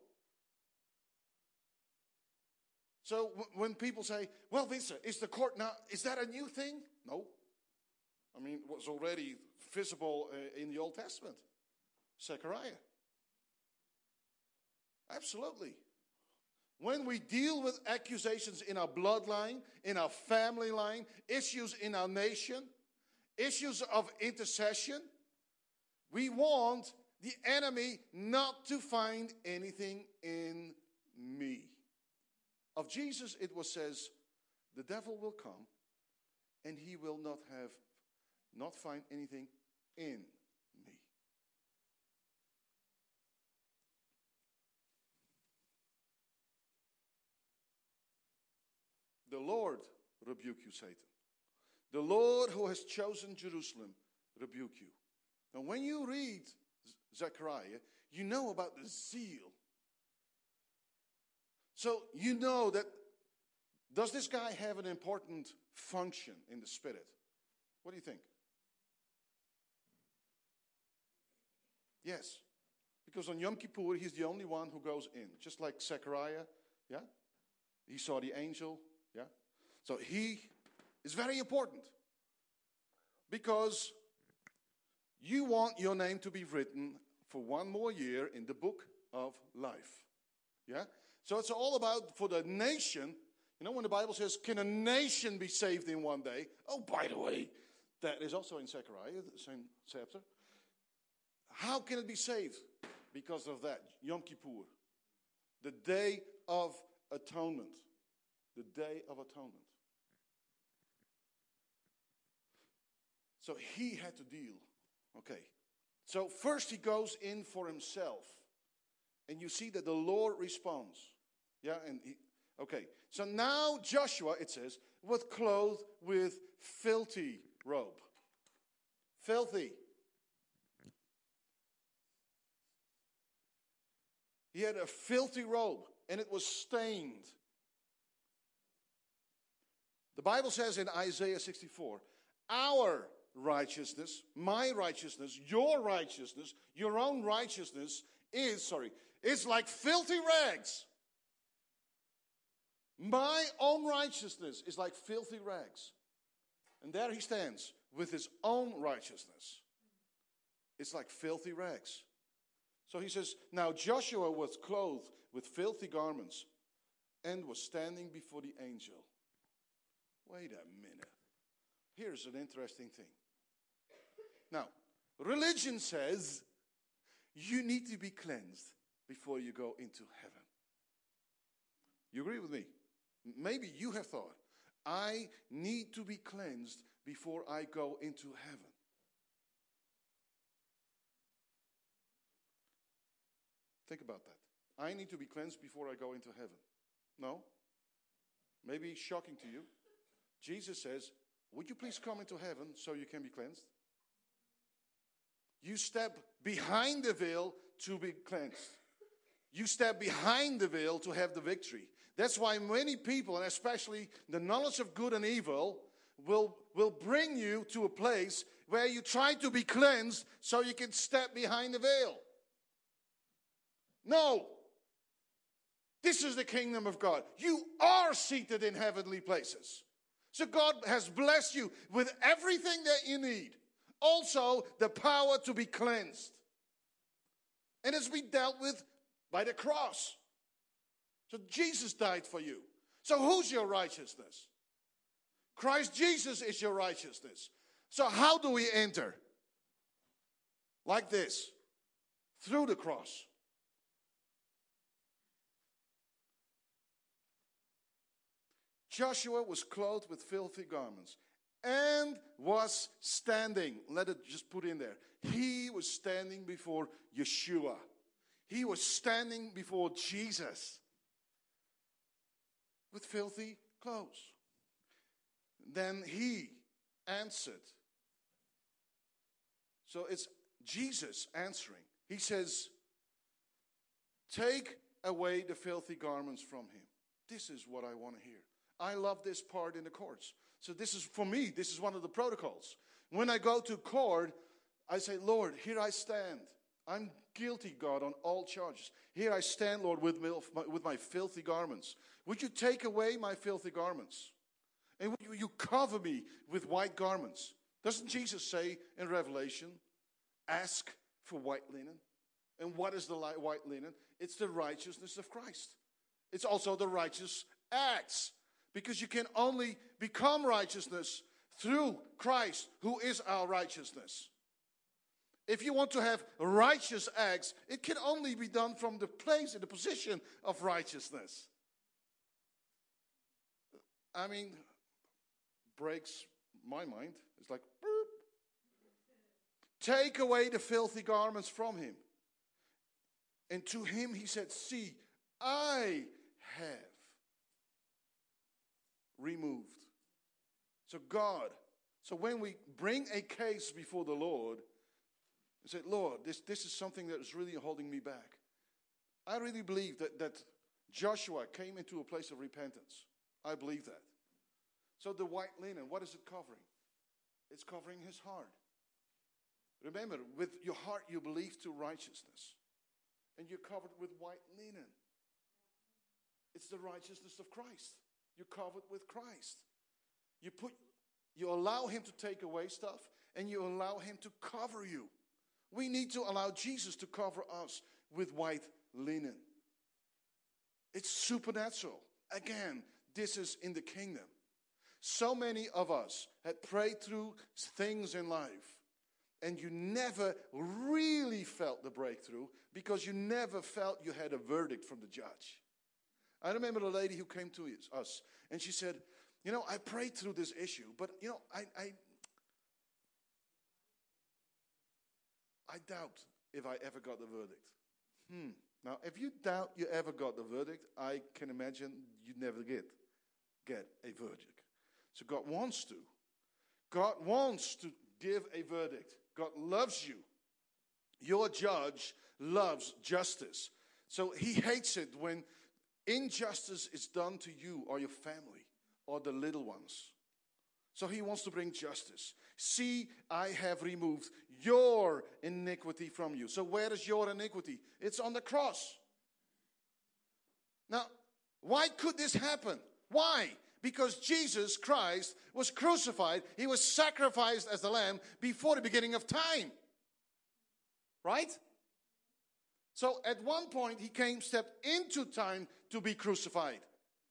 So w- when people say, well, Vincent, is the court now, is that a new thing? No. I mean, it was already visible uh, in the Old Testament. Zechariah. Absolutely. When we deal with accusations in our bloodline, in our family line, issues in our nation, issues of intercession, we want the enemy not to find anything in me. Of Jesus, it was says, the devil will come and he will not have, not find anything in me. The Lord rebuke you, Satan. The Lord who has chosen Jerusalem rebuke you. And when you read Zechariah, you know about the zeal. So you know that, does this guy have an important function in the spirit? What do you think? Yes. Because on Yom Kippur, he's the only one who goes in. Just like Zechariah, yeah? He saw the angel, yeah? So he is very important. Because you want your name to be written for one more year in the book of life. Yeah? So it's all about for the nation. You know when the Bible says, can a nation be saved in one day? Oh, by the way, that is also in Zechariah, the same chapter. How can it be saved? Because of that, Yom Kippur. The Day of Atonement. The Day of Atonement. So he had to deal. Okay. So first he goes in for himself. And you see that the Lord responds. Yeah, and he, okay. So now Joshua, it says, was clothed with filthy robe. Filthy. He had a filthy robe, and it was stained. The Bible says in Isaiah sixty-four, our righteousness, my righteousness, your righteousness, your own righteousness is, sorry, is like filthy rags. My own righteousness is like filthy rags. And there he stands with his own righteousness. It's like filthy rags. So he says, now Joshua was clothed with filthy garments and was standing before the angel. Wait a minute. Here's an interesting thing. Now, religion says you need to be cleansed before you go into heaven. You agree with me? Maybe you have thought, I need to be cleansed before I go into heaven. Think about that. I need to be cleansed before I go into heaven. No? Maybe shocking to you. Jesus says, would you please come into heaven so you can be cleansed? You step behind the veil to be cleansed. You step behind the veil to have the victory. That's why many people, and especially the knowledge of good and evil, will, will bring you to a place where you try to be cleansed so you can step behind the veil. No. This is the kingdom of God. You are seated in heavenly places. So God has blessed you with everything that you need. Also, the power to be cleansed. And it's been dealt with by the cross. So Jesus died for you. So who's your righteousness? Christ Jesus is your righteousness. So how do we enter? Like this. Through the cross. Joshua was clothed with filthy garments and was standing. Let it just put in there. He was standing before Yeshua. He was standing before Jesus with filthy clothes. Then he answered. So it's Jesus answering. He says, take away the filthy garments from him. This is what I want to hear. I love this part in the courts. So this is, for me, this is one of the protocols. When I go to court, I say, Lord, here I stand. I'm guilty, God, on all charges. Here I stand, Lord, with my, with my filthy garments. Would you take away my filthy garments? And would you cover me with white garments? Doesn't Jesus say in Revelation, ask for white linen? And what is the white linen? It's the righteousness of Christ. It's also the righteous acts. Because you can only become righteousness through Christ, who is our righteousness. If you want to have righteous acts, it can only be done from the place and the position of righteousness. I mean, breaks my mind. It's like, boop. Take away the filthy garments from him. And to him he said, see, I have removed. So God, so when we bring a case before the Lord, and say, Lord, this, this is something that is really holding me back. I really believe that, that Joshua came into a place of repentance. I believe that. So the white linen, what is it covering? It's covering his heart. Remember, with your heart you believe to righteousness. And you're covered with white linen. It's the righteousness of Christ. You're covered with Christ. You put, you allow him to take away stuff, and you allow him to cover you. We need to allow Jesus to cover us with white linen. It's supernatural. Again, this is in the kingdom. So many of us had prayed through things in life, and you never really felt the breakthrough because you never felt you had a verdict from the judge. I remember a lady who came to us, and she said, you know, I prayed through this issue, but, you know, I, I, I doubt if I ever got the verdict. Hmm. Now, if you doubt you ever got the verdict, I can imagine you never get, get a verdict. So God wants to. God wants to give a verdict. God loves you. Your judge loves justice. So he hates it when injustice is done to you or your family or the little ones. So he wants to bring justice. See, I have removed your iniquity from you. So where is your iniquity? It's on the cross. Now, why could this happen? Why? Because Jesus Christ was crucified. He was sacrificed as the lamb before the beginning of time. Right? So at one point he came, stepped into time to be crucified.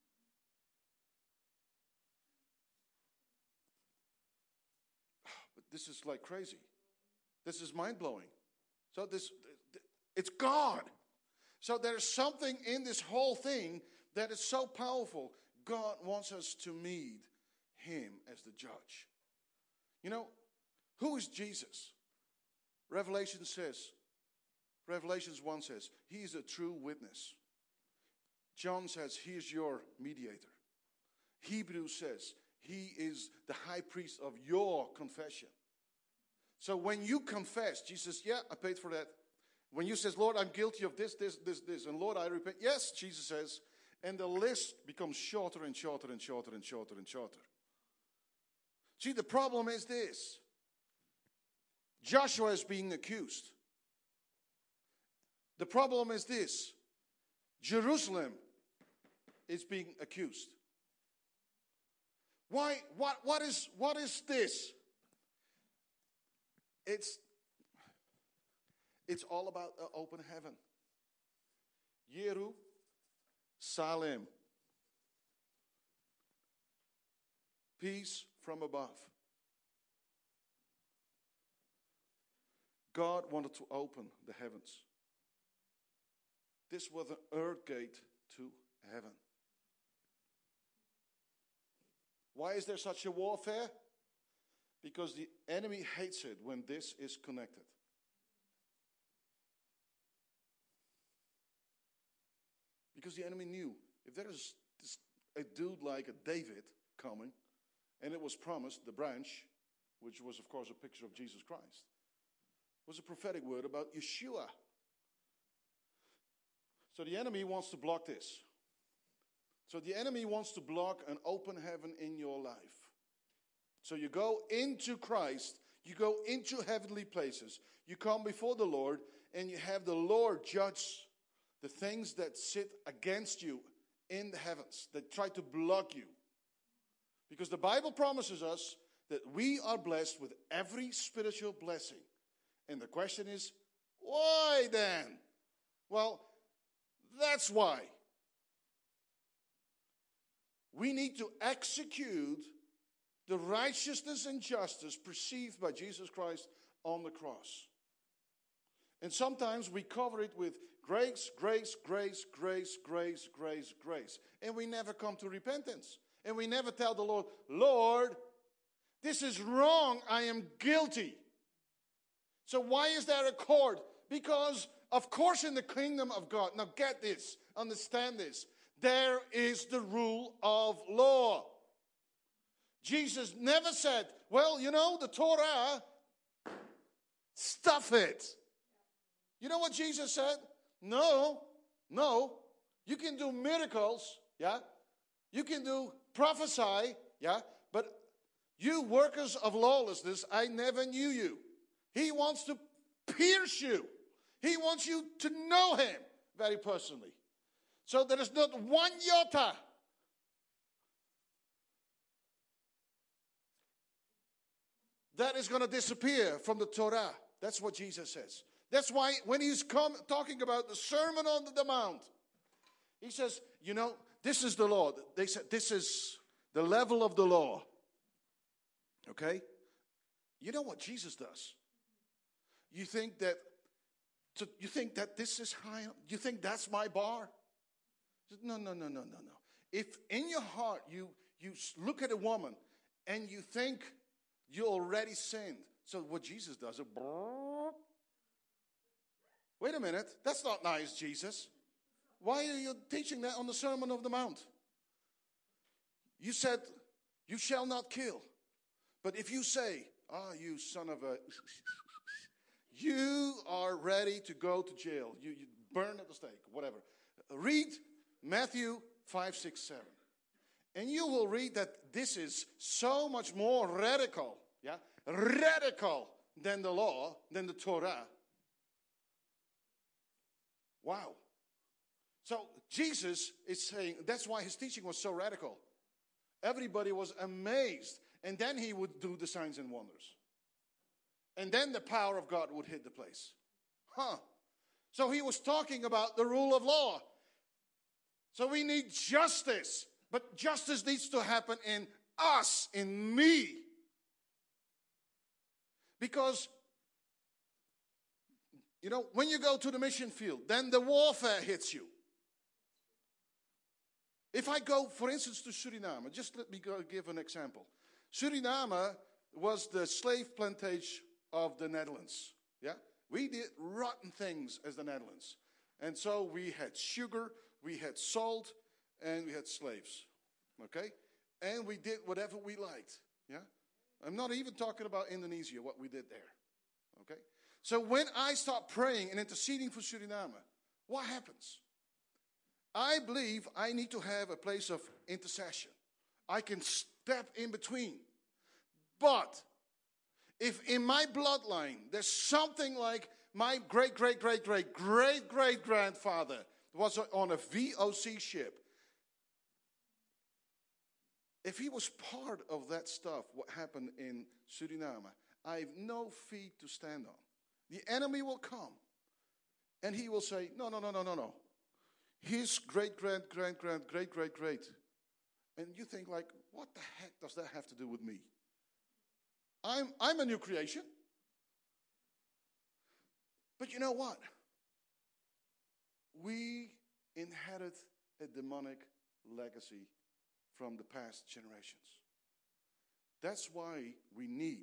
But this is like crazy. This is mind-blowing. So this, it's God. So there's something in this whole thing that is so powerful. God wants us to meet him as the judge. You know, who is Jesus? Revelation says, Revelations one says, he is a true witness. John says, he is your mediator. Hebrews says, he is the high priest of your confession. So when you confess, Jesus, yeah, I paid for that. When you says, Lord, I'm guilty of this, this, this, this, and Lord, I repent. Yes, Jesus says, and the list becomes shorter and shorter and shorter and shorter and shorter. See, the problem is this. Joshua is being accused. The problem is this. Jerusalem is being accused. Why? What? What is? What is this? It's. It's all about an open heaven. Jerusalem. Peace from above. God wanted to open the heavens. This was an earth gate to heaven. Why is there such a warfare? Because the enemy hates it when this is connected. Because the enemy knew if there is this, a dude like a David coming, and it was promised, the branch, which was of course a picture of Jesus Christ, was a prophetic word about Yeshua. So the enemy wants to block this. So the enemy wants to block an open heaven in your life. So you go into Christ, you go into heavenly places, you come before the Lord, and you have the Lord judge the things that sit against you in the heavens, that try to block you. Because the Bible promises us that we are blessed with every spiritual blessing. And the question is, why then? Well, that's why. We need to execute the righteousness and justice perceived by Jesus Christ on the cross. And sometimes we cover it with grace, grace, grace, grace, grace, grace, grace. And we never come to repentance. And we never tell the Lord, Lord, this is wrong. I am guilty. So why is there a court? Because, of course, in the kingdom of God, now get this, understand this, there is the rule of law. Jesus never said, well, you know, the Torah, stuff it. You know what Jesus said? No, no. You can do miracles, yeah? You can do prophesy, yeah? But you workers of lawlessness, I never knew you. He wants to pierce you. He wants you to know him very personally. So there is not one iota that is going to disappear from the Torah. That's what Jesus says. That's why when he's come, talking about the Sermon on the Mount, he says, you know, this is the law. They said this is the level of the law. Okay? You know what Jesus does? You think that so you think that this is high? You think that's my bar? No, no, no, no, no, no. If in your heart you, you look at a woman and you think you already sinned. So what Jesus does, it, wait a minute, that's not nice, Jesus. Why are you teaching that on the Sermon on the Mount? You said, you shall not kill. But if you say, ah, oh, you son of a, you are ready to go to jail. You, you burn at the stake, whatever. Read Matthew five, six, seven. And you will read that this is so much more radical, yeah, radical than the law, than the Torah. Wow. So Jesus is saying, that's why his teaching was so radical. Everybody was amazed. And then he would do the signs and wonders. And then the power of God would hit the place. Huh. So he was talking about the rule of law. So we need justice. But justice needs to happen in us, in me. Because, you know, when you go to the mission field, then the warfare hits you. If I go, for instance, to Suriname, just let me go give an example. Suriname was the slave plantation of the Netherlands. Yeah? We did rotten things as the Netherlands. And so we had sugar, we had salt, and we had slaves. Okay? And we did whatever we liked. Yeah? I'm not even talking about Indonesia, what we did there. Okay? So when I start praying and interceding for Suriname, what happens? I believe I need to have a place of intercession. I can step in between. But if in my bloodline there's something like my great, great, great, great, great, great grandfather was on a V O C ship, if he was part of that stuff, what happened in Suriname, I have no feet to stand on. The enemy will come and he will say, no, no, no, no, no, no. His great, grand, grand, grand, great, great, great. And you think like, what the heck does that have to do with me? I'm, I'm a new creation. But you know what? We inherit a demonic legacy from the past generations. That's why we need.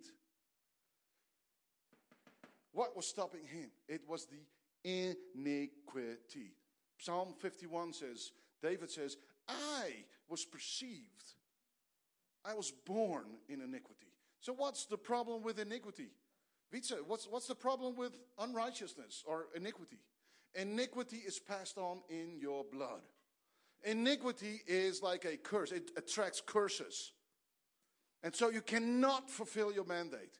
What was stopping him? It was the iniquity. Psalm fifty-one says, David says, I was perceived. I was born in iniquity. So what's the problem with iniquity? Vitsa, what's, what's the problem with unrighteousness or iniquity? Iniquity is passed on in your blood. Iniquity is like a curse. It attracts curses. And so you cannot fulfill your mandate.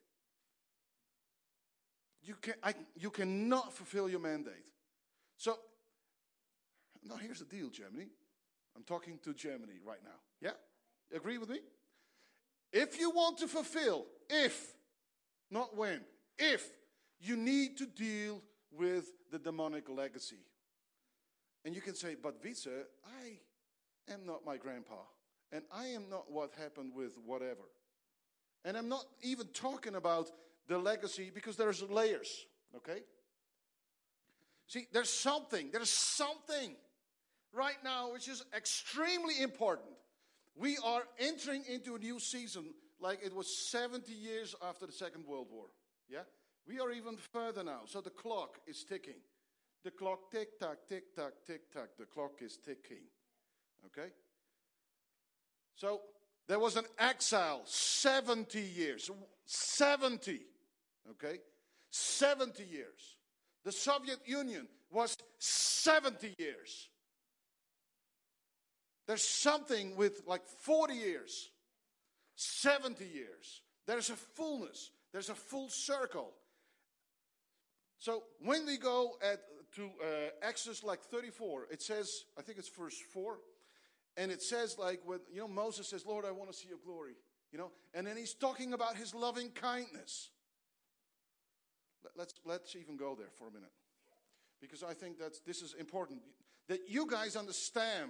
You, can, I, you cannot fulfill your mandate. So, now here's the deal, Germany. I'm talking to Germany right now. Yeah? You agree with me? If you want to fulfill, if, not when, if, you need to deal with the demonic legacy. And you can say, but Wietse, I am not my grandpa. And I am not what happened with whatever. And I'm not even talking about the legacy because there's layers, okay? See, there's something, there's something right now which is extremely important. We are entering into a new season like it was seventy years after the Second World War, yeah? We are even further now, so the clock is ticking. The clock tick-tock, tick-tock, tick-tock, the clock is ticking, okay? So, there was an exile, seventy years, seventy, okay? seventy years. The Soviet Union was seventy years. There's something with like forty years, seventy years. There's a fullness, there's a full circle. So when we go at, to uh, Exodus like thirty-four, it says, I think it's verse four, and it says like, when, you know, Moses says, Lord, I want to see your glory, you know, and then he's talking about his loving kindness. Let's, let's even go there for a minute, because I think that this is important, that you guys understand.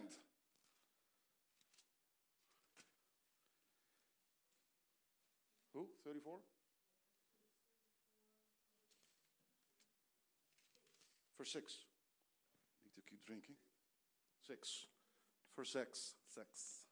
Who? thirty-four? For six. Need to keep drinking. Six. For sex. Sex.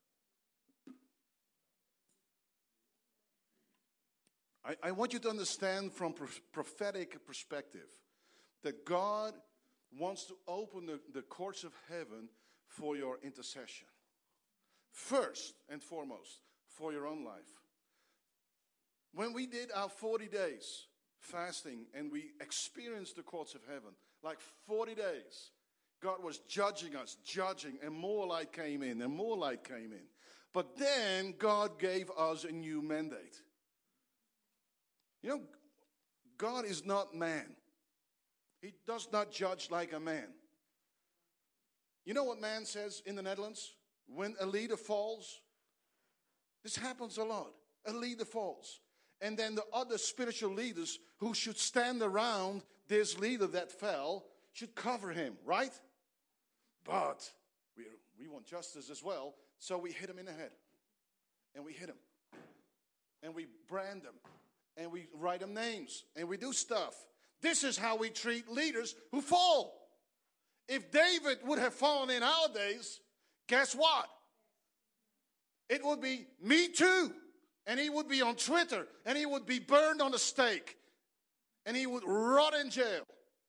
I, I want you to understand from pro- prophetic perspective that God wants to open the, the courts of heaven for your intercession. First and foremost, for your own life. When we did our forty days fasting and we experienced the courts of heaven, like forty days, God was judging us, judging, and more light came in, and more light came in. But then God gave us a new mandate. You know, God is not man. He does not judge like a man. You know what man says in the Netherlands? When a leader falls, this happens a lot. A leader falls. And then the other spiritual leaders who should stand around this leader that fell should cover him, right? But we, we want justice as well, so we hit him in the head. And we hit him. And we brand them. And we write them names. And we do stuff. This is how we treat leaders who fall. If David would have fallen in our days, guess what? It would be me too. And he would be on Twitter. And he would be burned on a stake. And he would rot in jail.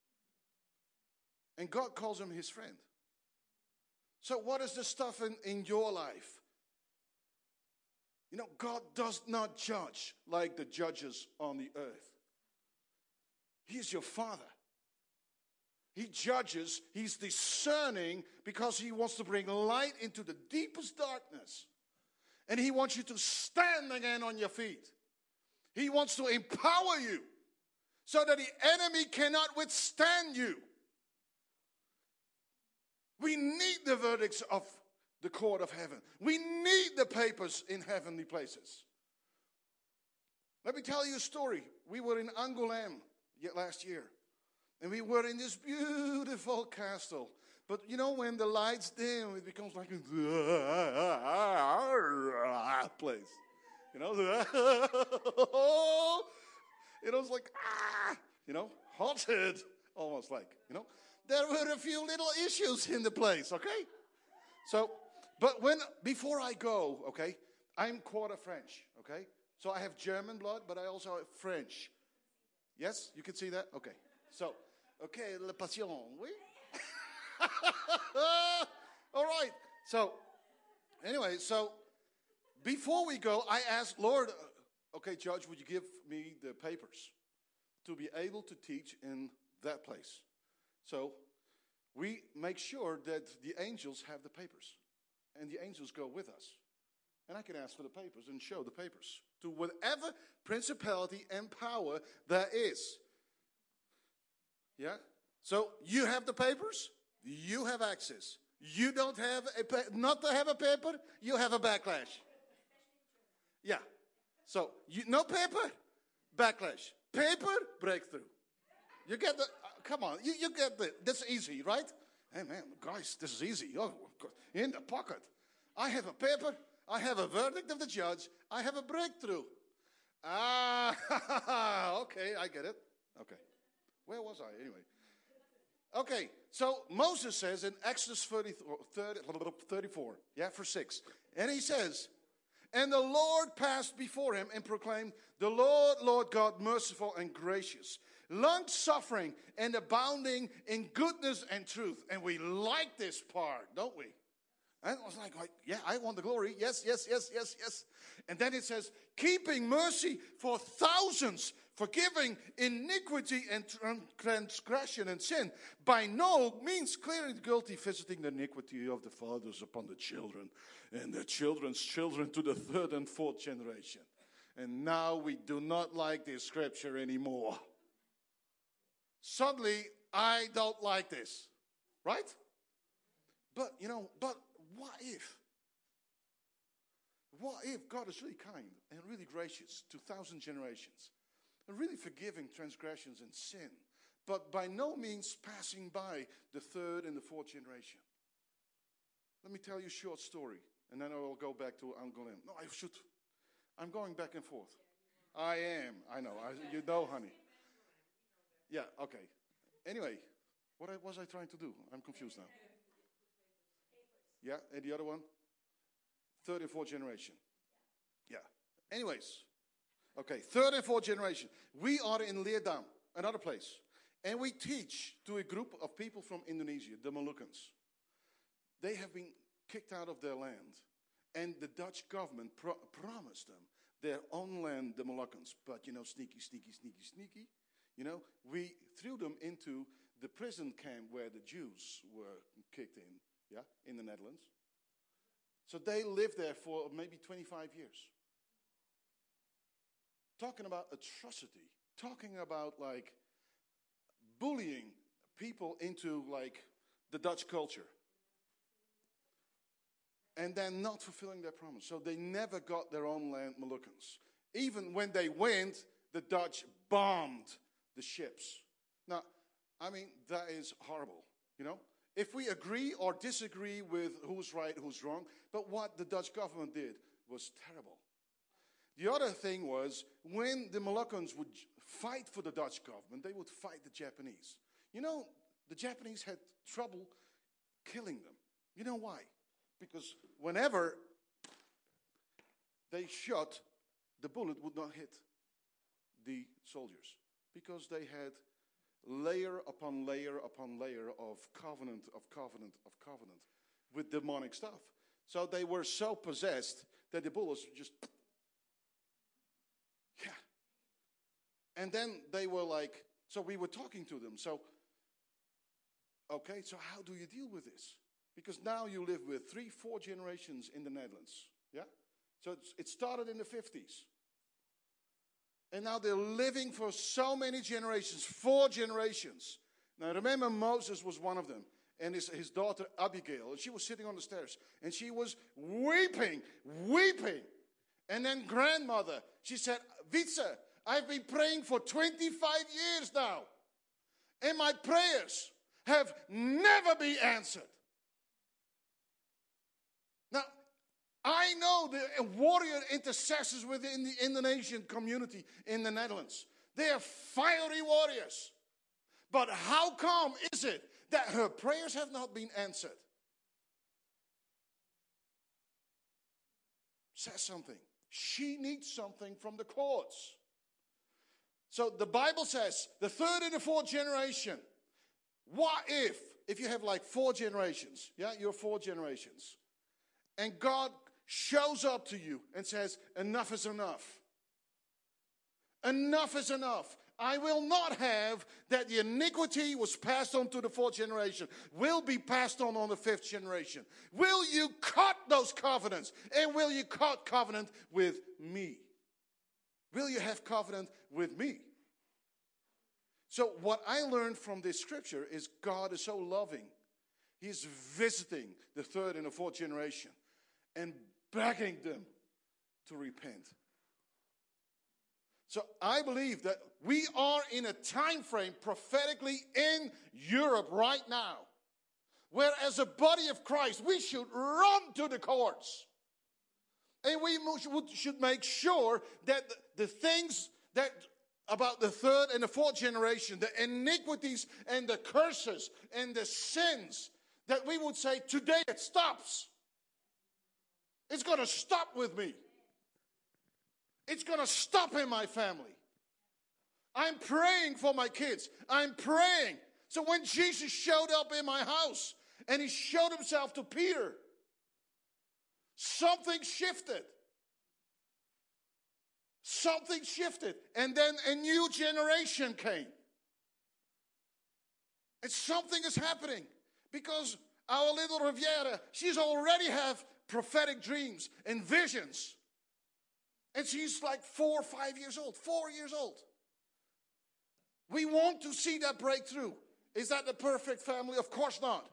And God calls him his friend. So what is the stuff in, in your life? You know, God does not judge like the judges on the earth. He's your Father. He judges, he's discerning because he wants to bring light into the deepest darkness. And he wants you to stand again on your feet. He wants to empower you so that the enemy cannot withstand you. We need the verdicts of the court of heaven. We need the papers in heavenly places. Let me tell you a story. We were in Angoulême last year. And we were in this beautiful castle. But you know, when the lights dim, it becomes like a place. You know? It was like, ah, you know, haunted. Almost like, you know. There were a few little issues in the place, okay? So, but when, before I go, okay, I'm quarter French, okay? So I have German blood, but I also have French. Yes? You can see that? Okay. So, okay, la passion, oui? All right. So, anyway, so before we go, I asked, Lord, uh, okay, Judge, would you give me the papers to be able to teach in that place? So, we make sure that the angels have the papers. and the angels go with us. And I can ask for the papers and show the papers to whatever principality and power there is. Yeah? So you have the papers, you have access. You don't have a pa- not to have a paper, you have a backlash. Yeah. So you no paper, backlash. Paper, breakthrough. You get the uh, come on, you, you get the that's easy, right? Hey man, guys, this is easy. Oh, in the pocket. I have a paper, I have a verdict of the judge, I have a breakthrough. Ah, okay, I get it. Okay. Where was I anyway? Okay, so Moses says in Exodus thirty, thirty, thirty-four, yeah, for six, and he says, and the Lord passed before him and proclaimed, the Lord, Lord God, merciful and gracious, long-suffering and abounding in goodness and truth. And we like this part, don't we? And I was like, like, yeah, I want the glory. Yes, yes, yes, yes, yes. And then it says, keeping mercy for thousands, forgiving iniquity and transgression and sin, by no means clearing the guilty, visiting the iniquity of the fathers upon the children, and the children's children to the third and fourth generation. And now we do not like this scripture anymore. Suddenly, I don't like this. Right? But, you know, but what if? What if God is really kind and really gracious to thousand generations? And really forgiving transgressions and sin, but by no means passing by the third and the fourth generation. Let me tell you a short story, and then I will go back to Angoulême. No, I should. I'm going back and forth. I am. I know. I, you know, honey. Yeah, okay. Anyway, what I, was I trying to do? I'm confused now. Yeah, and the other one? Third and fourth generation. Yeah. Anyways. Okay, third and fourth generation. We are in Leerdam, another place. And we teach to a group of people from Indonesia, the Moluccans. They have been kicked out of their land. And the Dutch government pro- promised them their own land, the Moluccans. But, you know, sneaky, sneaky, sneaky, sneaky. You know, we threw them into the prison camp where the Jews were kicked in, yeah, in the Netherlands. So they lived there for maybe twenty-five years. Talking about atrocity, talking about like bullying people into like the Dutch culture. And then not fulfilling their promise. So they never got their own land, Moluccans. Even when they went, the Dutch bombed the ships. Now, I mean, that is horrible, you know. If we agree or disagree with who's right, who's wrong, but what the Dutch government did was terrible. The other thing was, when the Moluccans would fight for the Dutch government, they would fight the Japanese. You know, the Japanese had trouble killing them. You know why? Because whenever they shot, the bullet would not hit the soldiers. Because they had layer upon layer upon layer of covenant, of covenant, of covenant with demonic stuff. So they were so possessed that the bullets just... Yeah. And then they were like, so we were talking to them. So, okay, so how do you deal with this? Because now you live with three, four generations in the Netherlands. Yeah? So it's, it started in the fifties. And now they're living for so many generations, four generations. Now remember, Moses was one of them. And his, his daughter Abigail. And she was sitting on the stairs. And she was weeping, weeping. And then grandmother, she said, Wietse, I've been praying for twenty-five years now. And my prayers have never been answered. Now, I know the warrior intercessors within the Indonesian community in the Netherlands. They are fiery warriors. But how come is it that her prayers have not been answered? Says something. She needs something from the courts. So the Bible says, the third and the fourth generation. What if, if you have like four generations, yeah, you're four generations, and God shows up to you and says, enough is enough. Enough is enough. I will not have that the iniquity was passed on to the fourth generation, will be passed on on the fifth generation. Will you cut those covenants? And will you cut covenant with me? Will you have covenant with me? So what I learned from this scripture is God is so loving. He's visiting the third and the fourth generation and begging them to repent. So I believe that we are in a time frame prophetically in Europe right now, where as a body of Christ, we should run to the courts. And we should make sure that the things that about the third and the fourth generation, the iniquities and the curses and the sins, that we would say, today it stops. It's going to stop with me. It's going to stop in my family. I'm praying for my kids. I'm praying. So when Jesus showed up in my house and he showed himself to Peter, something shifted. Something shifted. And then a new generation came. And something is happening. Because our little Riviera, she's already have prophetic dreams and visions. And she's like four or five years old. Four years old. We want to see that breakthrough. Is that the perfect family? Of course not.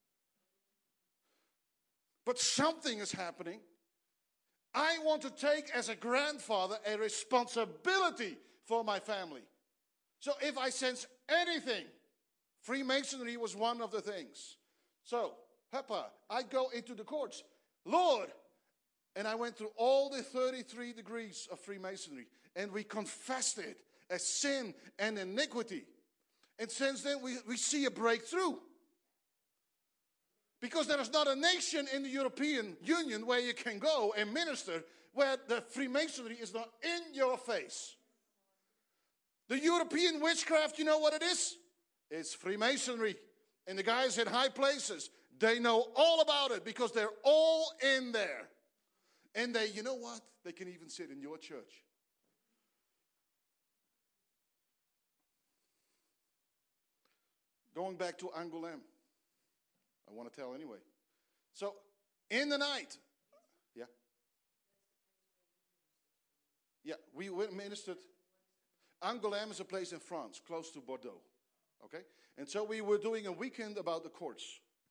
But something is happening. I want to take as a grandfather a responsibility for my family. So if I sense anything, Freemasonry was one of the things. So, Papa, I go into the courts. Lord, and I went through all the thirty-three degrees of Freemasonry, and we confessed it as sin and iniquity. And since then, we, we see a breakthrough. Because there is not a nation in the European Union where you can go and minister where the Freemasonry is not in your face. The European witchcraft, you know what it is? It's Freemasonry. And the guys in high places, they know all about it because they're all in there. And they, you know what? They can even sit in your church. Going back to Angoulême. I want to tell anyway. So, in the night, yeah, yeah, we ministered. Angoulême is a place in France, close to Bordeaux. Okay, and so we were doing a weekend about the courts,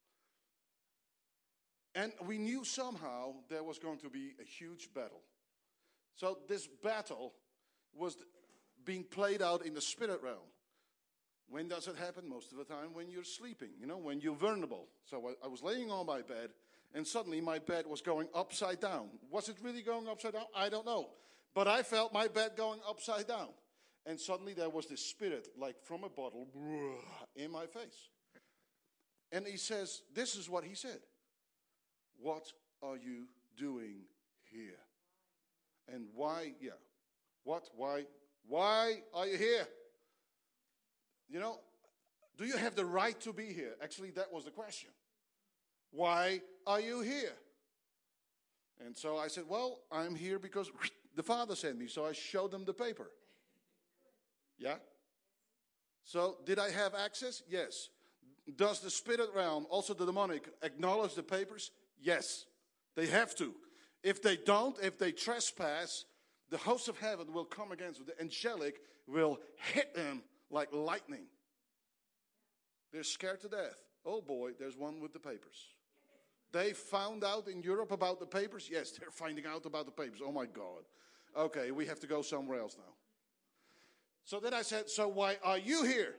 and we knew somehow there was going to be a huge battle. So this battle was being played out in the spirit realm. When does it happen? Most of the time when you're sleeping, you know, when you're vulnerable. So I, I was laying on my bed, and suddenly my bed was going upside down. Was it really going upside down? I don't know. But I felt my bed going upside down. And suddenly there was this spirit, like from a bottle, in my face. And he says, this is what he said. What are you doing here? And why, yeah. What, why, why are you here? You know, do you have the right to be here? Actually, that was the question. Why are you here? And so I said, well, I'm here because the Father sent me. So I showed them the paper. Yeah? So did I have access? Yes. Does the spirit realm, also the demonic, acknowledge the papers? Yes. They have to. If they don't, if they trespass, the host of heaven will come against them. The angelic will hit them like lightning. They're scared to death. Oh boy, there's one with the papers. They found out in Europe about the papers? Yes, they're finding out about the papers. Oh my God. Okay, we have to go somewhere else now. So then I said, so why are you here?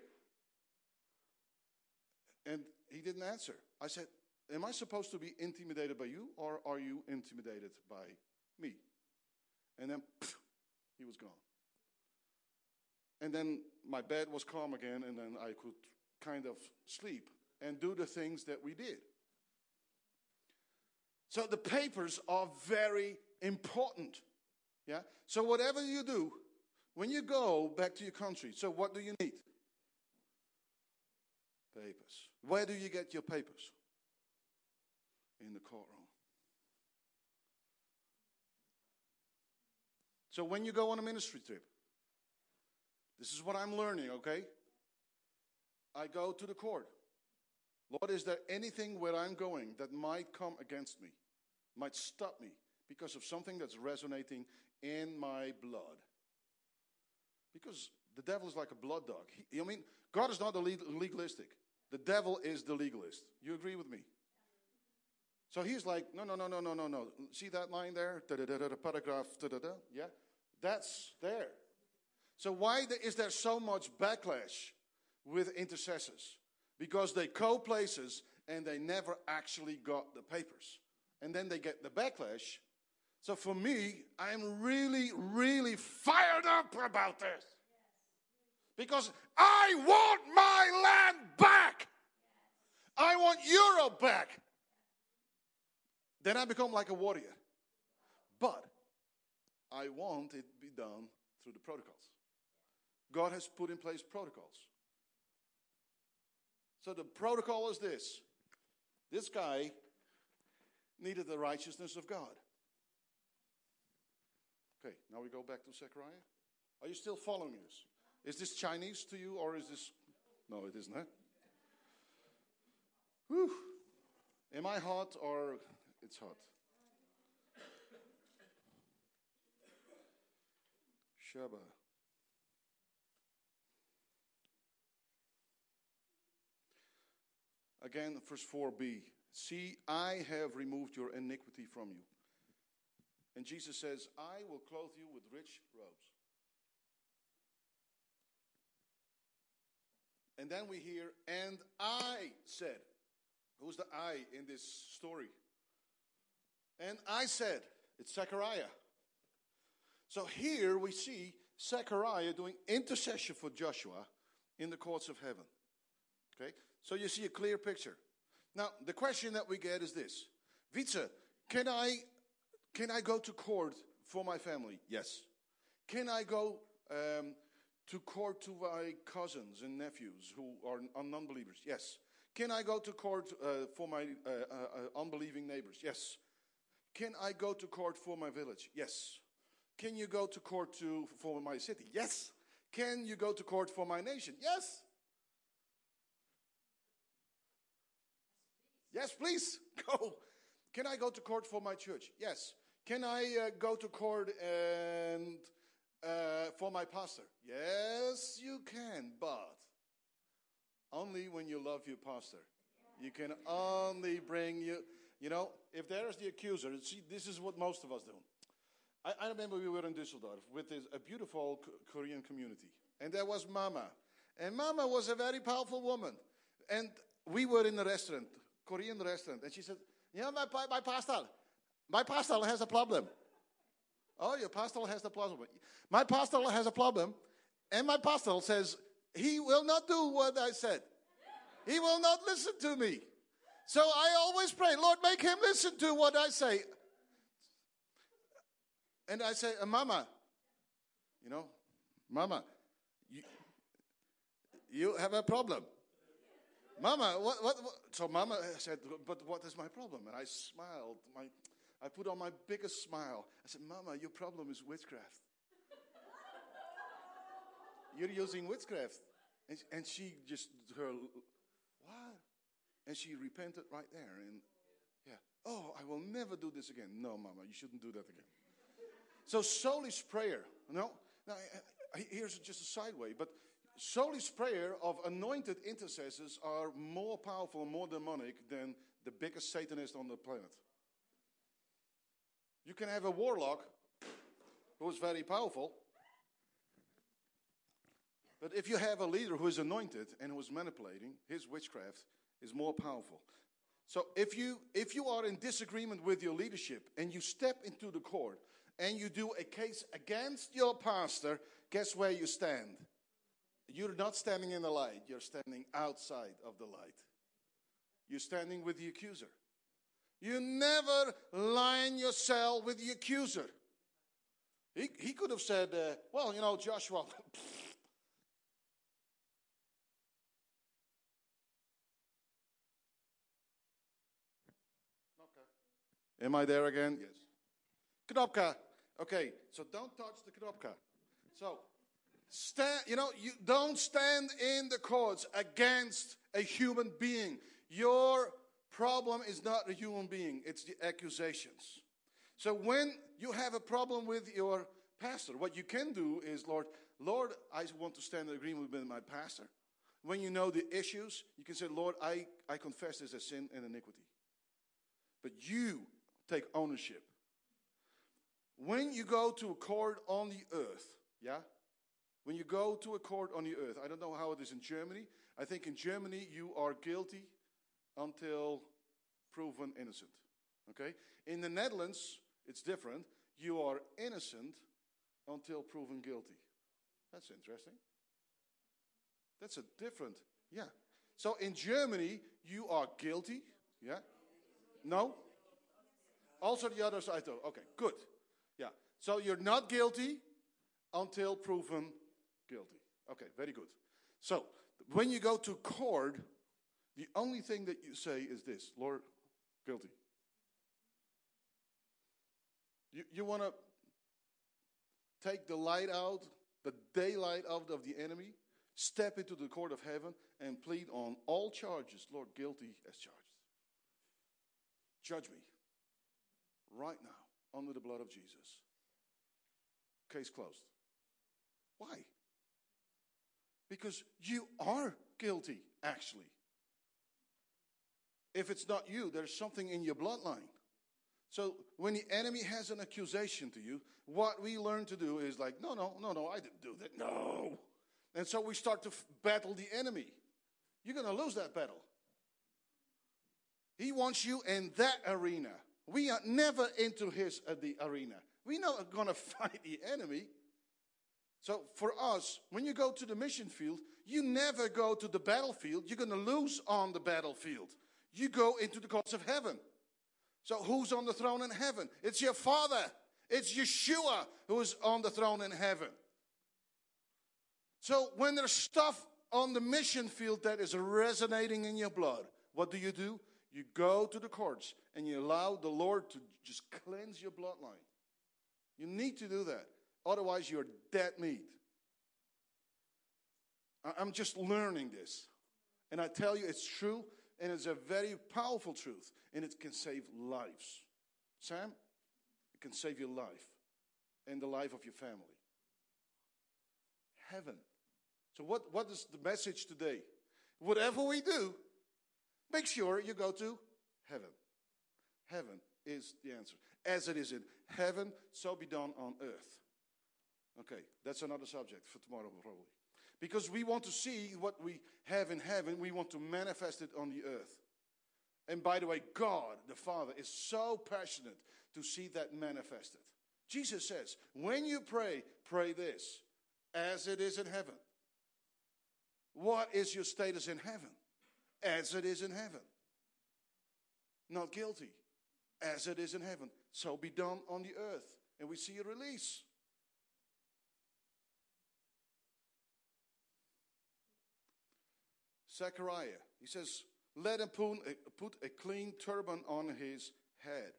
And he didn't answer. I said, am I supposed to be intimidated by you, or are you intimidated by me? And then pff, he was gone. And then my bed was calm again, and then I could kind of sleep and do the things that we did. So the papers are very important. Yeah. So whatever you do, when you go back to your country, so what do you need? Papers. Where do you get your papers? In the courtroom. So when you go on a ministry trip, This is what I'm learning, okay? I go to the court. Lord, is there anything where I'm going that might come against me, might stop me because of something that's resonating in my blood? Because the devil is like a blood dog. He, I mean, God is not the legalistic. The devil is the legalist. You agree with me? So he's like, no, no, no, no, no, no, no. See that line there? Da-da-da-da, paragraph, da-da-da. Yeah? That's there. So why is there so much backlash with intercessors? Because they go places and they never actually got the papers. And then they get the backlash. So for me, I'm really, really fired up about this. Because I want my land back. I want Europe back. Then I become like a warrior. But I want it to be done through the protocols. God has put in place protocols. So the protocol is this. This guy needed the righteousness of God. Okay, now we go back to Zechariah. Are you still following this? Is this Chinese to you or is this... No, it isn't, huh? Whew. Am I hot or it's hot? Shabbat. Again, verse four b. See, I have removed your iniquity from you. And Jesus says, I will clothe you with rich robes. And then we hear, and I said. Who's the I in this story? And I said, it's Zechariah. So here we see Zechariah doing intercession for Joshua in the courts of heaven. Okay? So you see a clear picture. Now, the question that we get is this. Wietse, can I, can I go to court for my family? Yes. Can I go um, to court to my cousins and nephews who are non-believers? Yes. Can I go to court uh, for my uh, uh, unbelieving neighbors? Yes. Can I go to court for my village? Yes. Can you go to court to, for my city? Yes. Can you go to court for my nation? Yes. Yes, please, go. Can I go to court for my church? Yes. Can I uh, go to court and uh, for my pastor? Yes, you can, but only when you love your pastor. You can only bring you, you know, if there is the accuser, see, this is what most of us do. I, I remember we were in Düsseldorf with this, a beautiful Korean community. And there was Mama. And Mama was a very powerful woman. And we were in a restaurant, Korean restaurant. And she said, yeah, my, my pastor, my pastor has a problem. Oh, your pastor has a problem. My pastor has a problem. And my pastor says, he will not do what I said. He will not listen to me. So I always pray, Lord, make him listen to what I say. And I say, uh, Mama, you know, Mama, you, you have a problem. Mama, what, what, what? So Mama said, but what is my problem? And I smiled. My, I put on my biggest smile. I said, Mama, your problem is witchcraft. You're using witchcraft. And, and she just, her, what? And she repented right there. And yeah, oh, I will never do this again. No, Mama, you shouldn't do that again. So Soli's prayer, you know, now here's just a side way, but Soli's prayer of anointed intercessors are more powerful, more demonic than the biggest Satanist on the planet. You can have a warlock who is very powerful, but if you have a leader who is anointed and who is manipulating, his witchcraft is more powerful. So if you if you are in disagreement with your leadership and you step into the court and you do a case against your pastor, guess where you stand? You're not standing in the light. You're standing outside of the light. You're standing with the accuser. You never line yourself with the accuser. He, he could have said, uh, well, you know, Joshua. Am I there again? Yes. Knopka. Okay, so don't touch the knopka. So, Stand, you know, you don't stand in the courts against a human being. Your problem is not a human being, it's the accusations. So when you have a problem with your pastor, what you can do is, Lord, Lord, I want to stand in agreement with my pastor. When you know the issues, you can say, Lord, I, I confess this as sin and iniquity. But you take ownership. When you go to a court on the earth, yeah? When you go to a court on the earth, I don't know how it is in Germany. I think in Germany you are guilty until proven innocent. Okay? In the Netherlands, it's different. You are innocent until proven guilty. That's interesting. That's a different, yeah. So in Germany, you are guilty, yeah? No? Also the other side, though. Okay, good. Yeah. So you're not guilty until proven guilty. Okay, very good. So when you go to court, the only thing that you say is this, Lord, guilty. You, you want to take the light out, the daylight out of the enemy, step into the court of heaven and plead on all charges, Lord, guilty as charged. Judge me right now under the blood of Jesus. Case closed. Why? Because you are guilty, actually. If it's not you, there's something in your bloodline. So when the enemy has an accusation to you, what we learn to do is like, no, no, no, no, I didn't do that. No. And so we start to f- battle the enemy. You're going to lose that battle. He wants you in that arena. We are never into his uh, the arena. We're not going to fight the enemy. So for us, when you go to the mission field, you never go to the battlefield. You're going to lose on the battlefield. You go into the courts of heaven. So who's on the throne in heaven? It's your Father. It's Yeshua who is on the throne in heaven. So when there's stuff on the mission field that is resonating in your blood, what do you do? You go to the courts and you allow the Lord to just cleanse your bloodline. You need to do that. Otherwise, you're dead meat. I'm just learning this. And I tell you, it's true, and it's a very powerful truth, and it can save lives. Sam, it can save your life and the life of your family. Heaven. So what, what is the message today? Whatever we do, make sure you go to heaven. Heaven is the answer. As it is in heaven, so be done on earth. Okay, that's another subject for tomorrow probably. Because we want to see what we have in heaven, we want to manifest it on the earth. And by the way, God, the Father, is so passionate to see that manifested. Jesus says, when you pray, pray this, as it is in heaven. What is your status in heaven? As it is in heaven. Not guilty. As it is in heaven. So be done on the earth. And we see a release. Zechariah, he says, let him put a, put a clean turban on his head.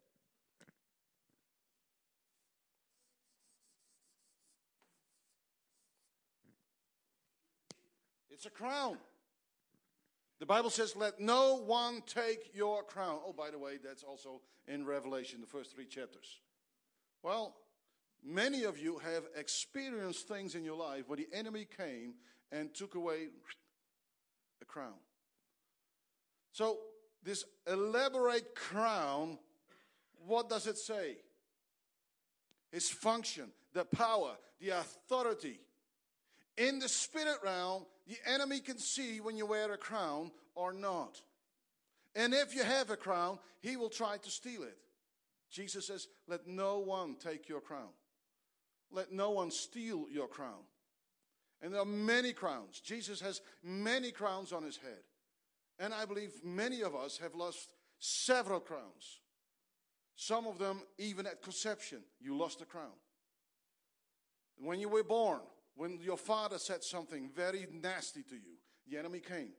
It's a crown. The Bible says, let no one take your crown. Oh, by the way, that's also in Revelation, the first three chapters. Well, many of you have experienced things in your life where the enemy came and took away a crown. So, this elaborate crown, what does it say? His function, the power, the authority. In the spirit realm, the enemy can see when you wear a crown or not. And if you have a crown, he will try to steal it. Jesus says, let no one take your crown. Let no one steal your crown. And there are many crowns. Jesus has many crowns on his head. And I believe many of us have lost several crowns. Some of them even at conception, you lost a crown. When you were born, when your father said something very nasty to you, the enemy came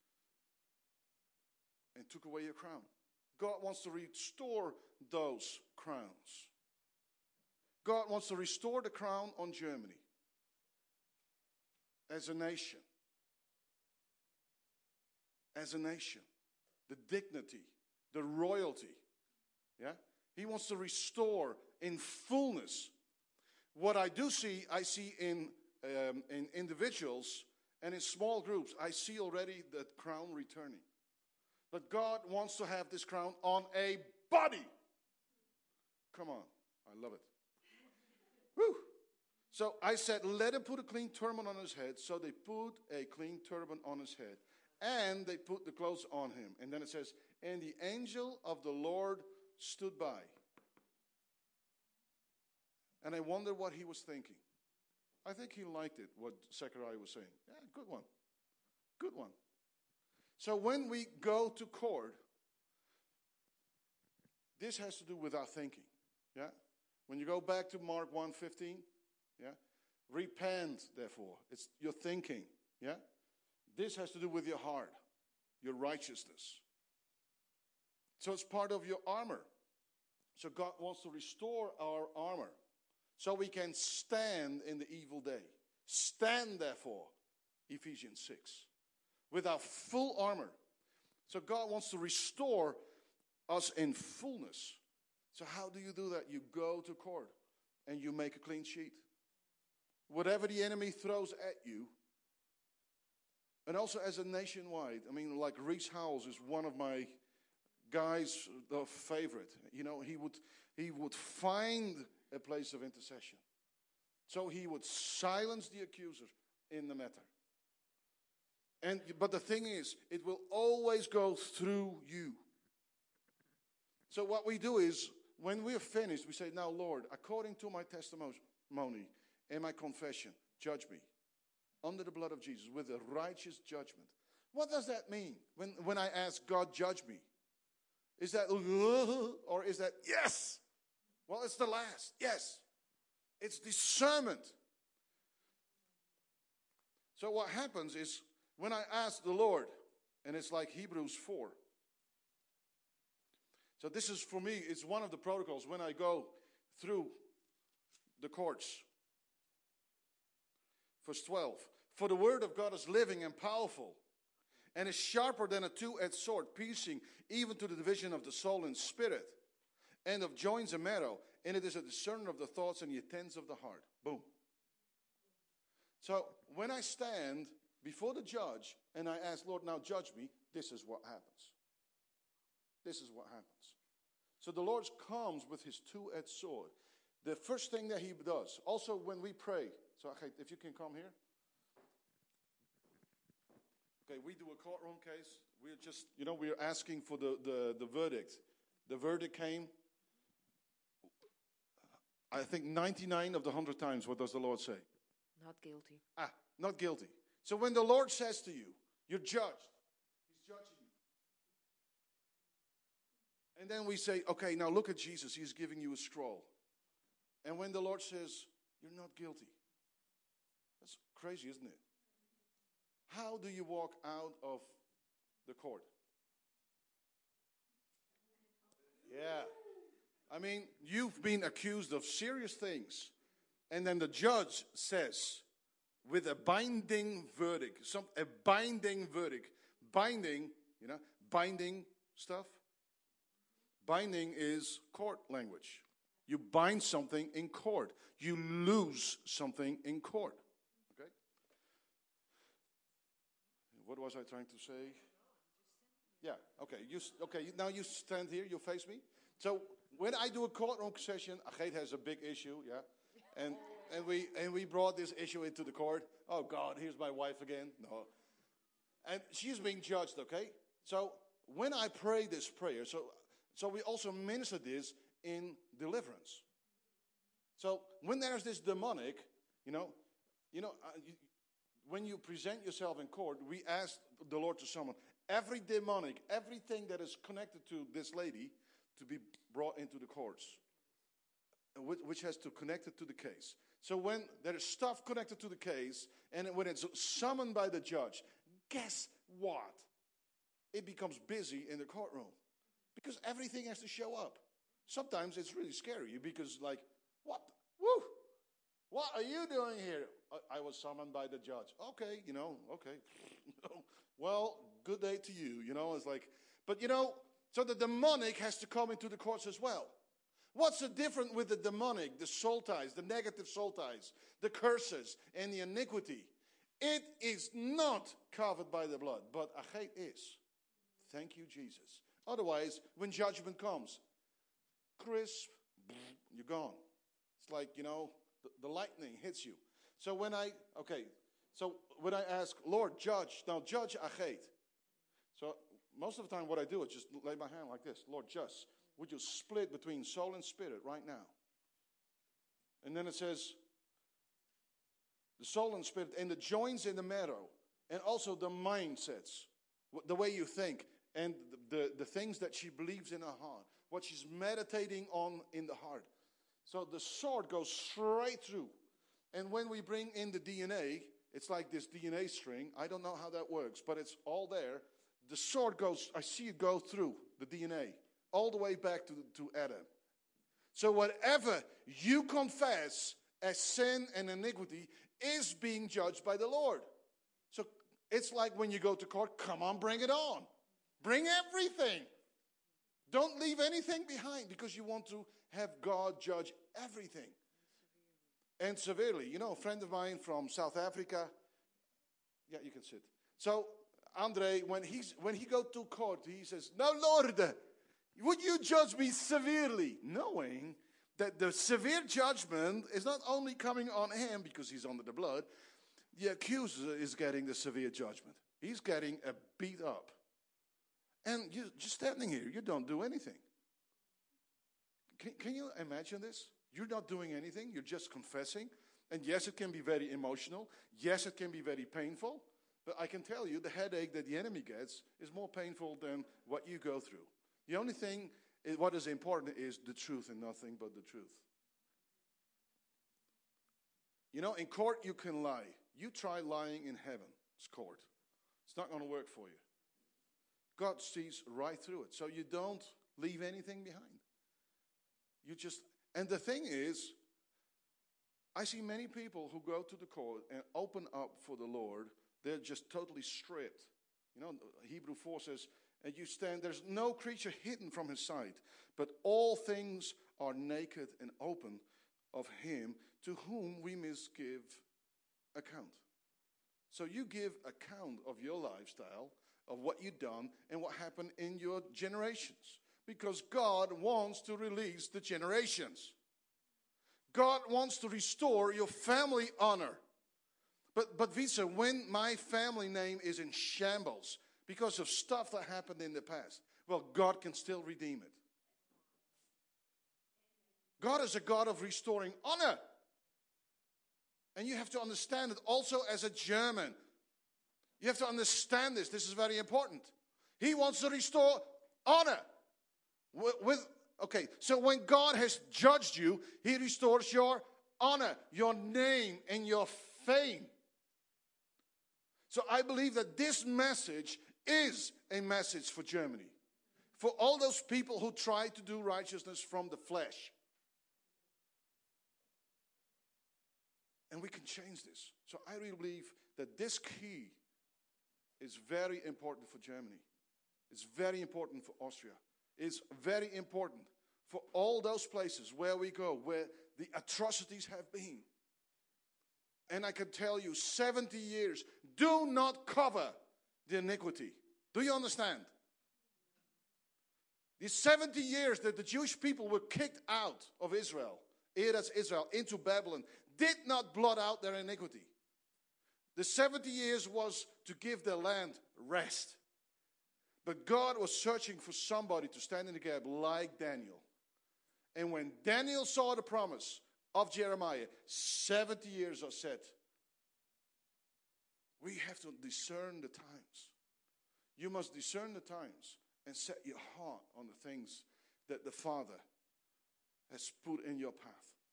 and took away your crown. God wants to restore those crowns. God wants to restore the crown on Germany. as a nation. As a nation. The dignity, the royalty. Yeah? He wants to restore in fullness. What I do see, I see in, um, in individuals and in small groups, I see already the crown returning. But God wants to have this crown on a body. Come on. I love it. Woo. So I said, let him put a clean turban on his head. So they put a clean turban on his head. And they put the clothes on him. And then it says, and the angel of the Lord stood by. And I wonder what he was thinking. I think he liked it, what Zechariah was saying. Yeah, good one. Good one. So when we go to court, this has to do with our thinking. Yeah? When you go back to Mark one fifteen, yeah? Repent, therefore. It's your thinking. Yeah? This has to do with your heart, your righteousness. So it's part of your armor. So God wants to restore our armor so we can stand in the evil day. Stand, therefore, Ephesians six, with our full armor. So God wants to restore us in fullness. So how do you do that? You go to court and you make a clean sheet. Whatever the enemy throws at you, and also as a nationwide, I mean, like Reese Howells is one of my guys' uh, favorite. You know, he would he would find a place of intercession. So he would silence the accuser in the matter. And but the thing is, it will always go through you. So what we do is, when we are finished, we say, now, Lord, according to my testimony and my confession, judge me under the blood of Jesus with a righteous judgment. What does that mean when, when I ask God, judge me? Is that, or is that, yes? Well, it's the last, yes. It's discernment. So what happens is, when I ask the Lord, and it's like Hebrews four. So this is, for me, it's one of the protocols when I go through the courts. Verse twelve. For the word of God is living and powerful, and is sharper than a two-edged sword, piercing even to the division of the soul and spirit, and of joints and marrow, and it is a discerner of the thoughts and the intents of the heart. Boom. So when I stand before the judge and I ask, Lord, now judge me, this is what happens. This is what happens. So the Lord comes with his two-edged sword. The first thing that he does, also when we pray, so if you can come here. Okay, we do a courtroom case. We're just, you know, we're asking for the, the, the verdict. The verdict came, I think ninety-nine of the one hundred times, what does the Lord say? Not guilty. Ah, not guilty. So when the Lord says to you, you're judged. He's judging you. And then we say, okay, now look at Jesus. He's giving you a scroll. And when the Lord says, you're not guilty. That's crazy, isn't it? How do you walk out of the court? Yeah. I mean, you've been accused of serious things. And then the judge says, with a binding verdict, some a binding verdict. Binding, you know, binding stuff. Binding is court language. You bind something in court. You lose something in court. Okay? What was I trying to say? Yeah, okay. You, okay, now you stand here, you face me. So when I do a courtroom session, Agate has a big issue, yeah? And and we and we brought this issue into the court. Oh God, here's my wife again. No. And she's being judged, okay? So when I pray this prayer, so so we also minister this in deliverance. So when there's this demonic, you know, you know, uh, you, when you present yourself in court, we ask the Lord to summon every demonic, everything that is connected to this lady to be brought into the courts, which, which has to connect it to the case. So when there is stuff connected to the case, and when it's summoned by the judge, guess what? It becomes busy in the courtroom. Because everything has to show up. Sometimes it's really scary because, like, what? Woo! What are you doing here? I was summoned by the judge. Okay, you know, okay. Well, good day to you. You know, it's like, but you know, so the demonic has to come into the courts as well. What's the difference with the demonic, the soul ties, the negative soul ties, the curses, and the iniquity? It is not covered by the blood, but achet is. Thank you, Jesus. Otherwise, when judgment comes, crisp, you're gone. It's like, you know, the, the lightning hits you. So when I, okay, so when I ask, Lord, judge, now judge achet. So most of the time what I do is just lay my hand like this. Lord, just, would you split between soul and spirit right now? And then it says, the soul and spirit, and the joints in the marrow, and also the mindsets, the way you think, and the, the, the things that she believes in her heart, what she's meditating on in the heart. So the sword goes straight through. And when we bring in the D N A, it's like this D N A string. I don't know how that works, but it's all there. The sword goes, I see it go through the D N A, all the way back to, to Adam. So whatever you confess as sin and iniquity is being judged by the Lord. So it's like when you go to court, come on, bring it on. Bring everything. Don't leave anything behind because you want to have God judge everything. And severely. You know, a friend of mine from South Africa. Yeah, you can sit. So, Andre, when he's when he go to court, he says, "No, Lord, would you judge me severely?" Knowing that the severe judgment is not only coming on him because he's under the blood, the accuser is getting the severe judgment. He's getting a beat up. And you're just standing here. You don't do anything. Can, can you imagine this? You're not doing anything. You're just confessing. And yes, it can be very emotional. Yes, it can be very painful. But I can tell you the headache that the enemy gets is more painful than what you go through. The only thing, is, what is important is the truth and nothing but the truth. You know, in court you can lie. You try lying in heaven's court. It's not going to work for you. God sees right through it. So you don't leave anything behind. You just, and the thing is, I see many people who go to the court and open up for the Lord. They're just totally stripped. You know, Hebrew four says, and you stand, there's no creature hidden from his sight, but all things are naked and open of him to whom we must give account. So you give account of your lifestyle, of what you've done, and what happened in your generations. Because God wants to release the generations. God wants to restore your family honor. But, but Visa, when my family name is in shambles because of stuff that happened in the past, well, God can still redeem it. God is a God of restoring honor. And you have to understand it also as a German. You have to understand this. This is very important. He wants to restore honor. With, with okay, so when God has judged you, he restores your honor, your name, and your fame. So I believe that this message is a message for Germany. For all those people who try to do righteousness from the flesh. And we can change this. So I really believe that this key is very important for Germany. It's very important for Austria. It's very important for all those places where we go, where the atrocities have been. And I can tell you, seventy years, do not cover the iniquity. Do you understand? These seventy years that the Jewish people were kicked out of Israel, Eretz Israel, into Babylon, did not blot out their iniquity. The seventy years was to give the land rest. But God was searching for somebody to stand in the gap like Daniel. And when Daniel saw the promise of Jeremiah, seventy years are set. We have to discern the times. You must discern the times and set your heart on the things that the Father has put in your path.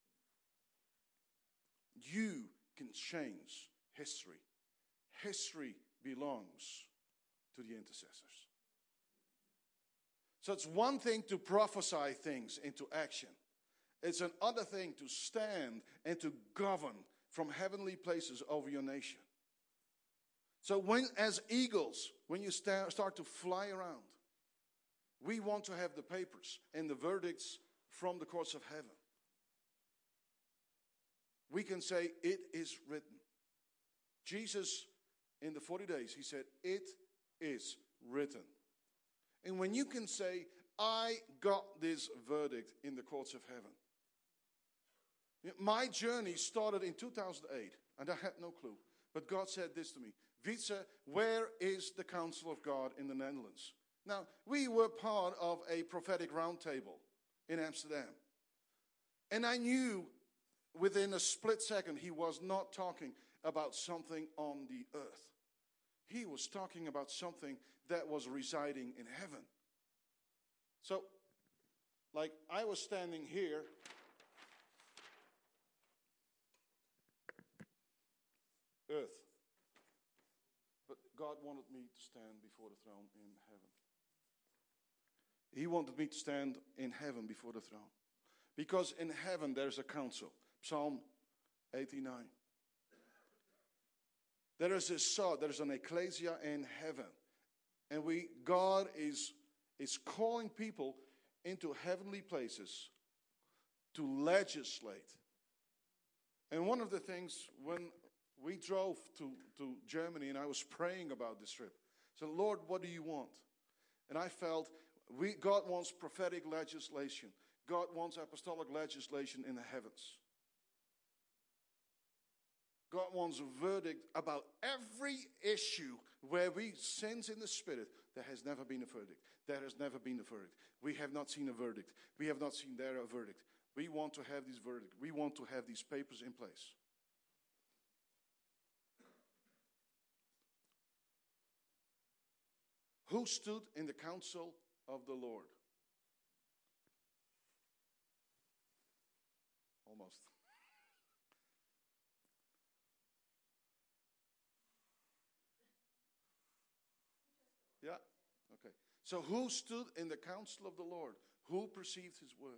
You can change history. History belongs to the intercessors. So it's one thing to prophesy things into action. It's another thing to stand and to govern from heavenly places over your nation. So when, as eagles, when you sta- start to fly around, we want to have the papers and the verdicts from the courts of heaven. We can say, it is written. Jesus, in the forty days, he said, it is written. And when you can say, I got this verdict in the courts of heaven. My journey started in two thousand eight, and I had no clue. But God said this to me, Wietse, where is the Council of God in the Netherlands? Now, we were part of a prophetic roundtable in Amsterdam. And I knew within a split second he was not talking about something on the earth. He was talking about something that was residing in heaven. So, like I was standing here. Earth. But God wanted me to stand before the throne in heaven. He wanted me to stand in heaven before the throne. Because in heaven there's a council. Psalm eighty-nine. There is a saw, there is an ecclesia in heaven. And we, God is, is calling people into heavenly places to legislate. And one of the things when we drove to, to Germany and I was praying about this trip. So, Lord, what do you want? And I felt we, God wants prophetic legislation. God wants apostolic legislation in the heavens. God wants a verdict about every issue where we sense in the spirit there has never been a verdict. There has never been a verdict. We have not seen a verdict. We have not seen there a verdict. We want to have this verdict. We want to have these papers in place. Who stood in the council of the Lord? Almost. Yeah, okay. So who stood in the council of the Lord? Who perceived his word?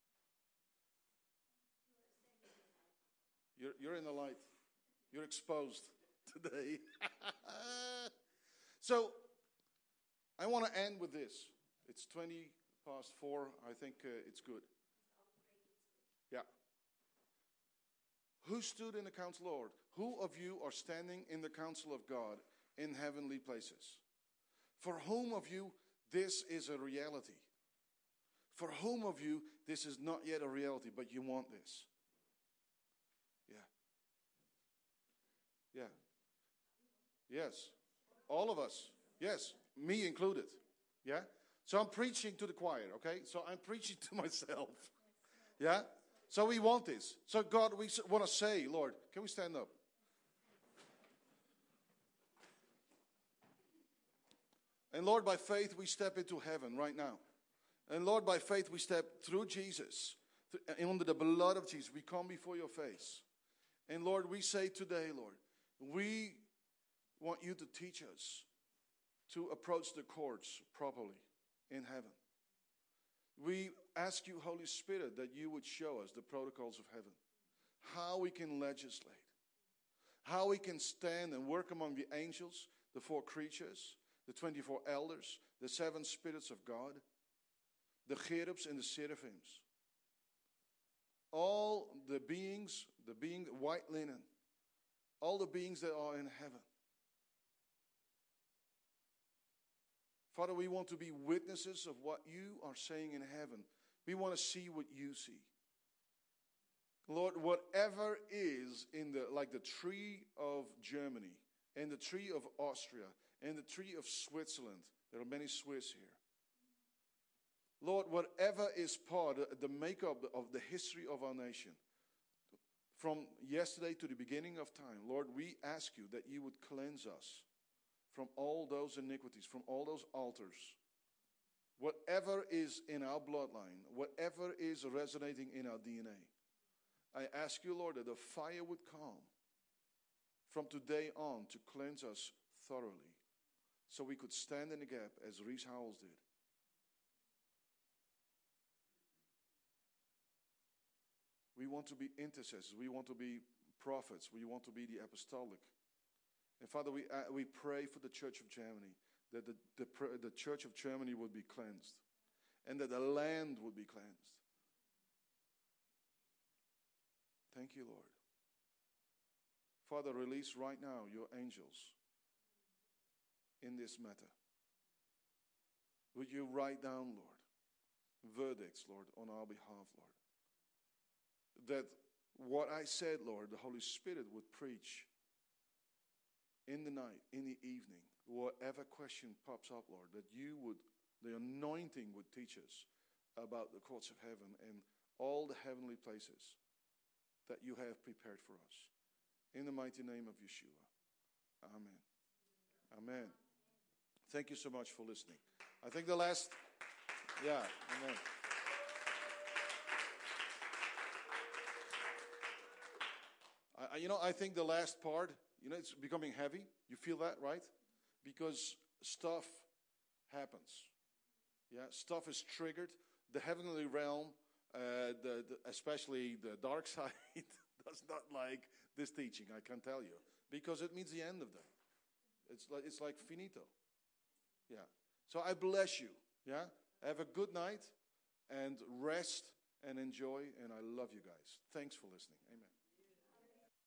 You're, you're in the light. You're exposed today. So, I want to end with this. It's twenty past four. I think uh, it's good. Yeah. Who stood in the council, Lord? Who of you are standing in the council of God in heavenly places? For whom of you this is a reality? For whom of you this is not yet a reality, but you want this? Yeah. Yeah. Yes. All of us. Yes. Me included. Yeah. So I'm preaching to the choir, okay? So I'm preaching to myself. Yeah. So we want this. So God, we want to say, Lord, can we stand up? And Lord, by faith, we step into heaven right now. And Lord, by faith, we step through Jesus, under the blood of Jesus. We come before your face. And Lord, we say today, Lord, we want you to teach us to approach the courts properly in heaven. We ask you, Holy Spirit, that you would show us the protocols of heaven, how we can legislate, how we can stand and work among the angels, the four creatures, the twenty-four elders, the seven spirits of God, the cherubs and the seraphims. All the beings, the being white linen, all the beings that are in heaven. Father, we want to be witnesses of what you are saying in heaven. We want to see what you see. Lord, whatever is in the, like the tree of Germany, and the tree of Austria, and the tree of Switzerland, there are many Swiss here. Lord, whatever is part of the makeup of the history of our nation, from yesterday to the beginning of time, Lord, we ask you that you would cleanse us from all those iniquities, from all those altars. Whatever is in our bloodline, whatever is resonating in our D N A, I ask you, Lord, that the fire would come from today on to cleanse us thoroughly, so we could stand in the gap as Rees Howells did. We want to be intercessors. We want to be prophets. We want to be the apostolic. And Father, we, uh, we pray for the Church of Germany, that the, the, the Church of Germany would be cleansed, and that the land would be cleansed. Thank you, Lord. Father, release right now your angels in this matter. Would you write down, Lord, verdicts, Lord, on our behalf, Lord. That what I said, Lord, the Holy Spirit would preach in the night, in the evening, whatever question pops up, Lord, that you would, the anointing would teach us about the courts of heaven and all the heavenly places that you have prepared for us. In the mighty name of Yeshua. Amen. Amen. Thank you so much for listening. I think the last, yeah, amen. I, you know, I think the last part, you know, it's becoming heavy. You feel that, right? Because stuff happens. Yeah, stuff is triggered. The heavenly realm, uh, the, the, especially the dark side, does not like this teaching, I can tell you. Because it means the end of them. It's like, it's like finito. Yeah. So I bless you. Yeah. Have a good night and rest and enjoy. And I love you guys. Thanks for listening. Amen.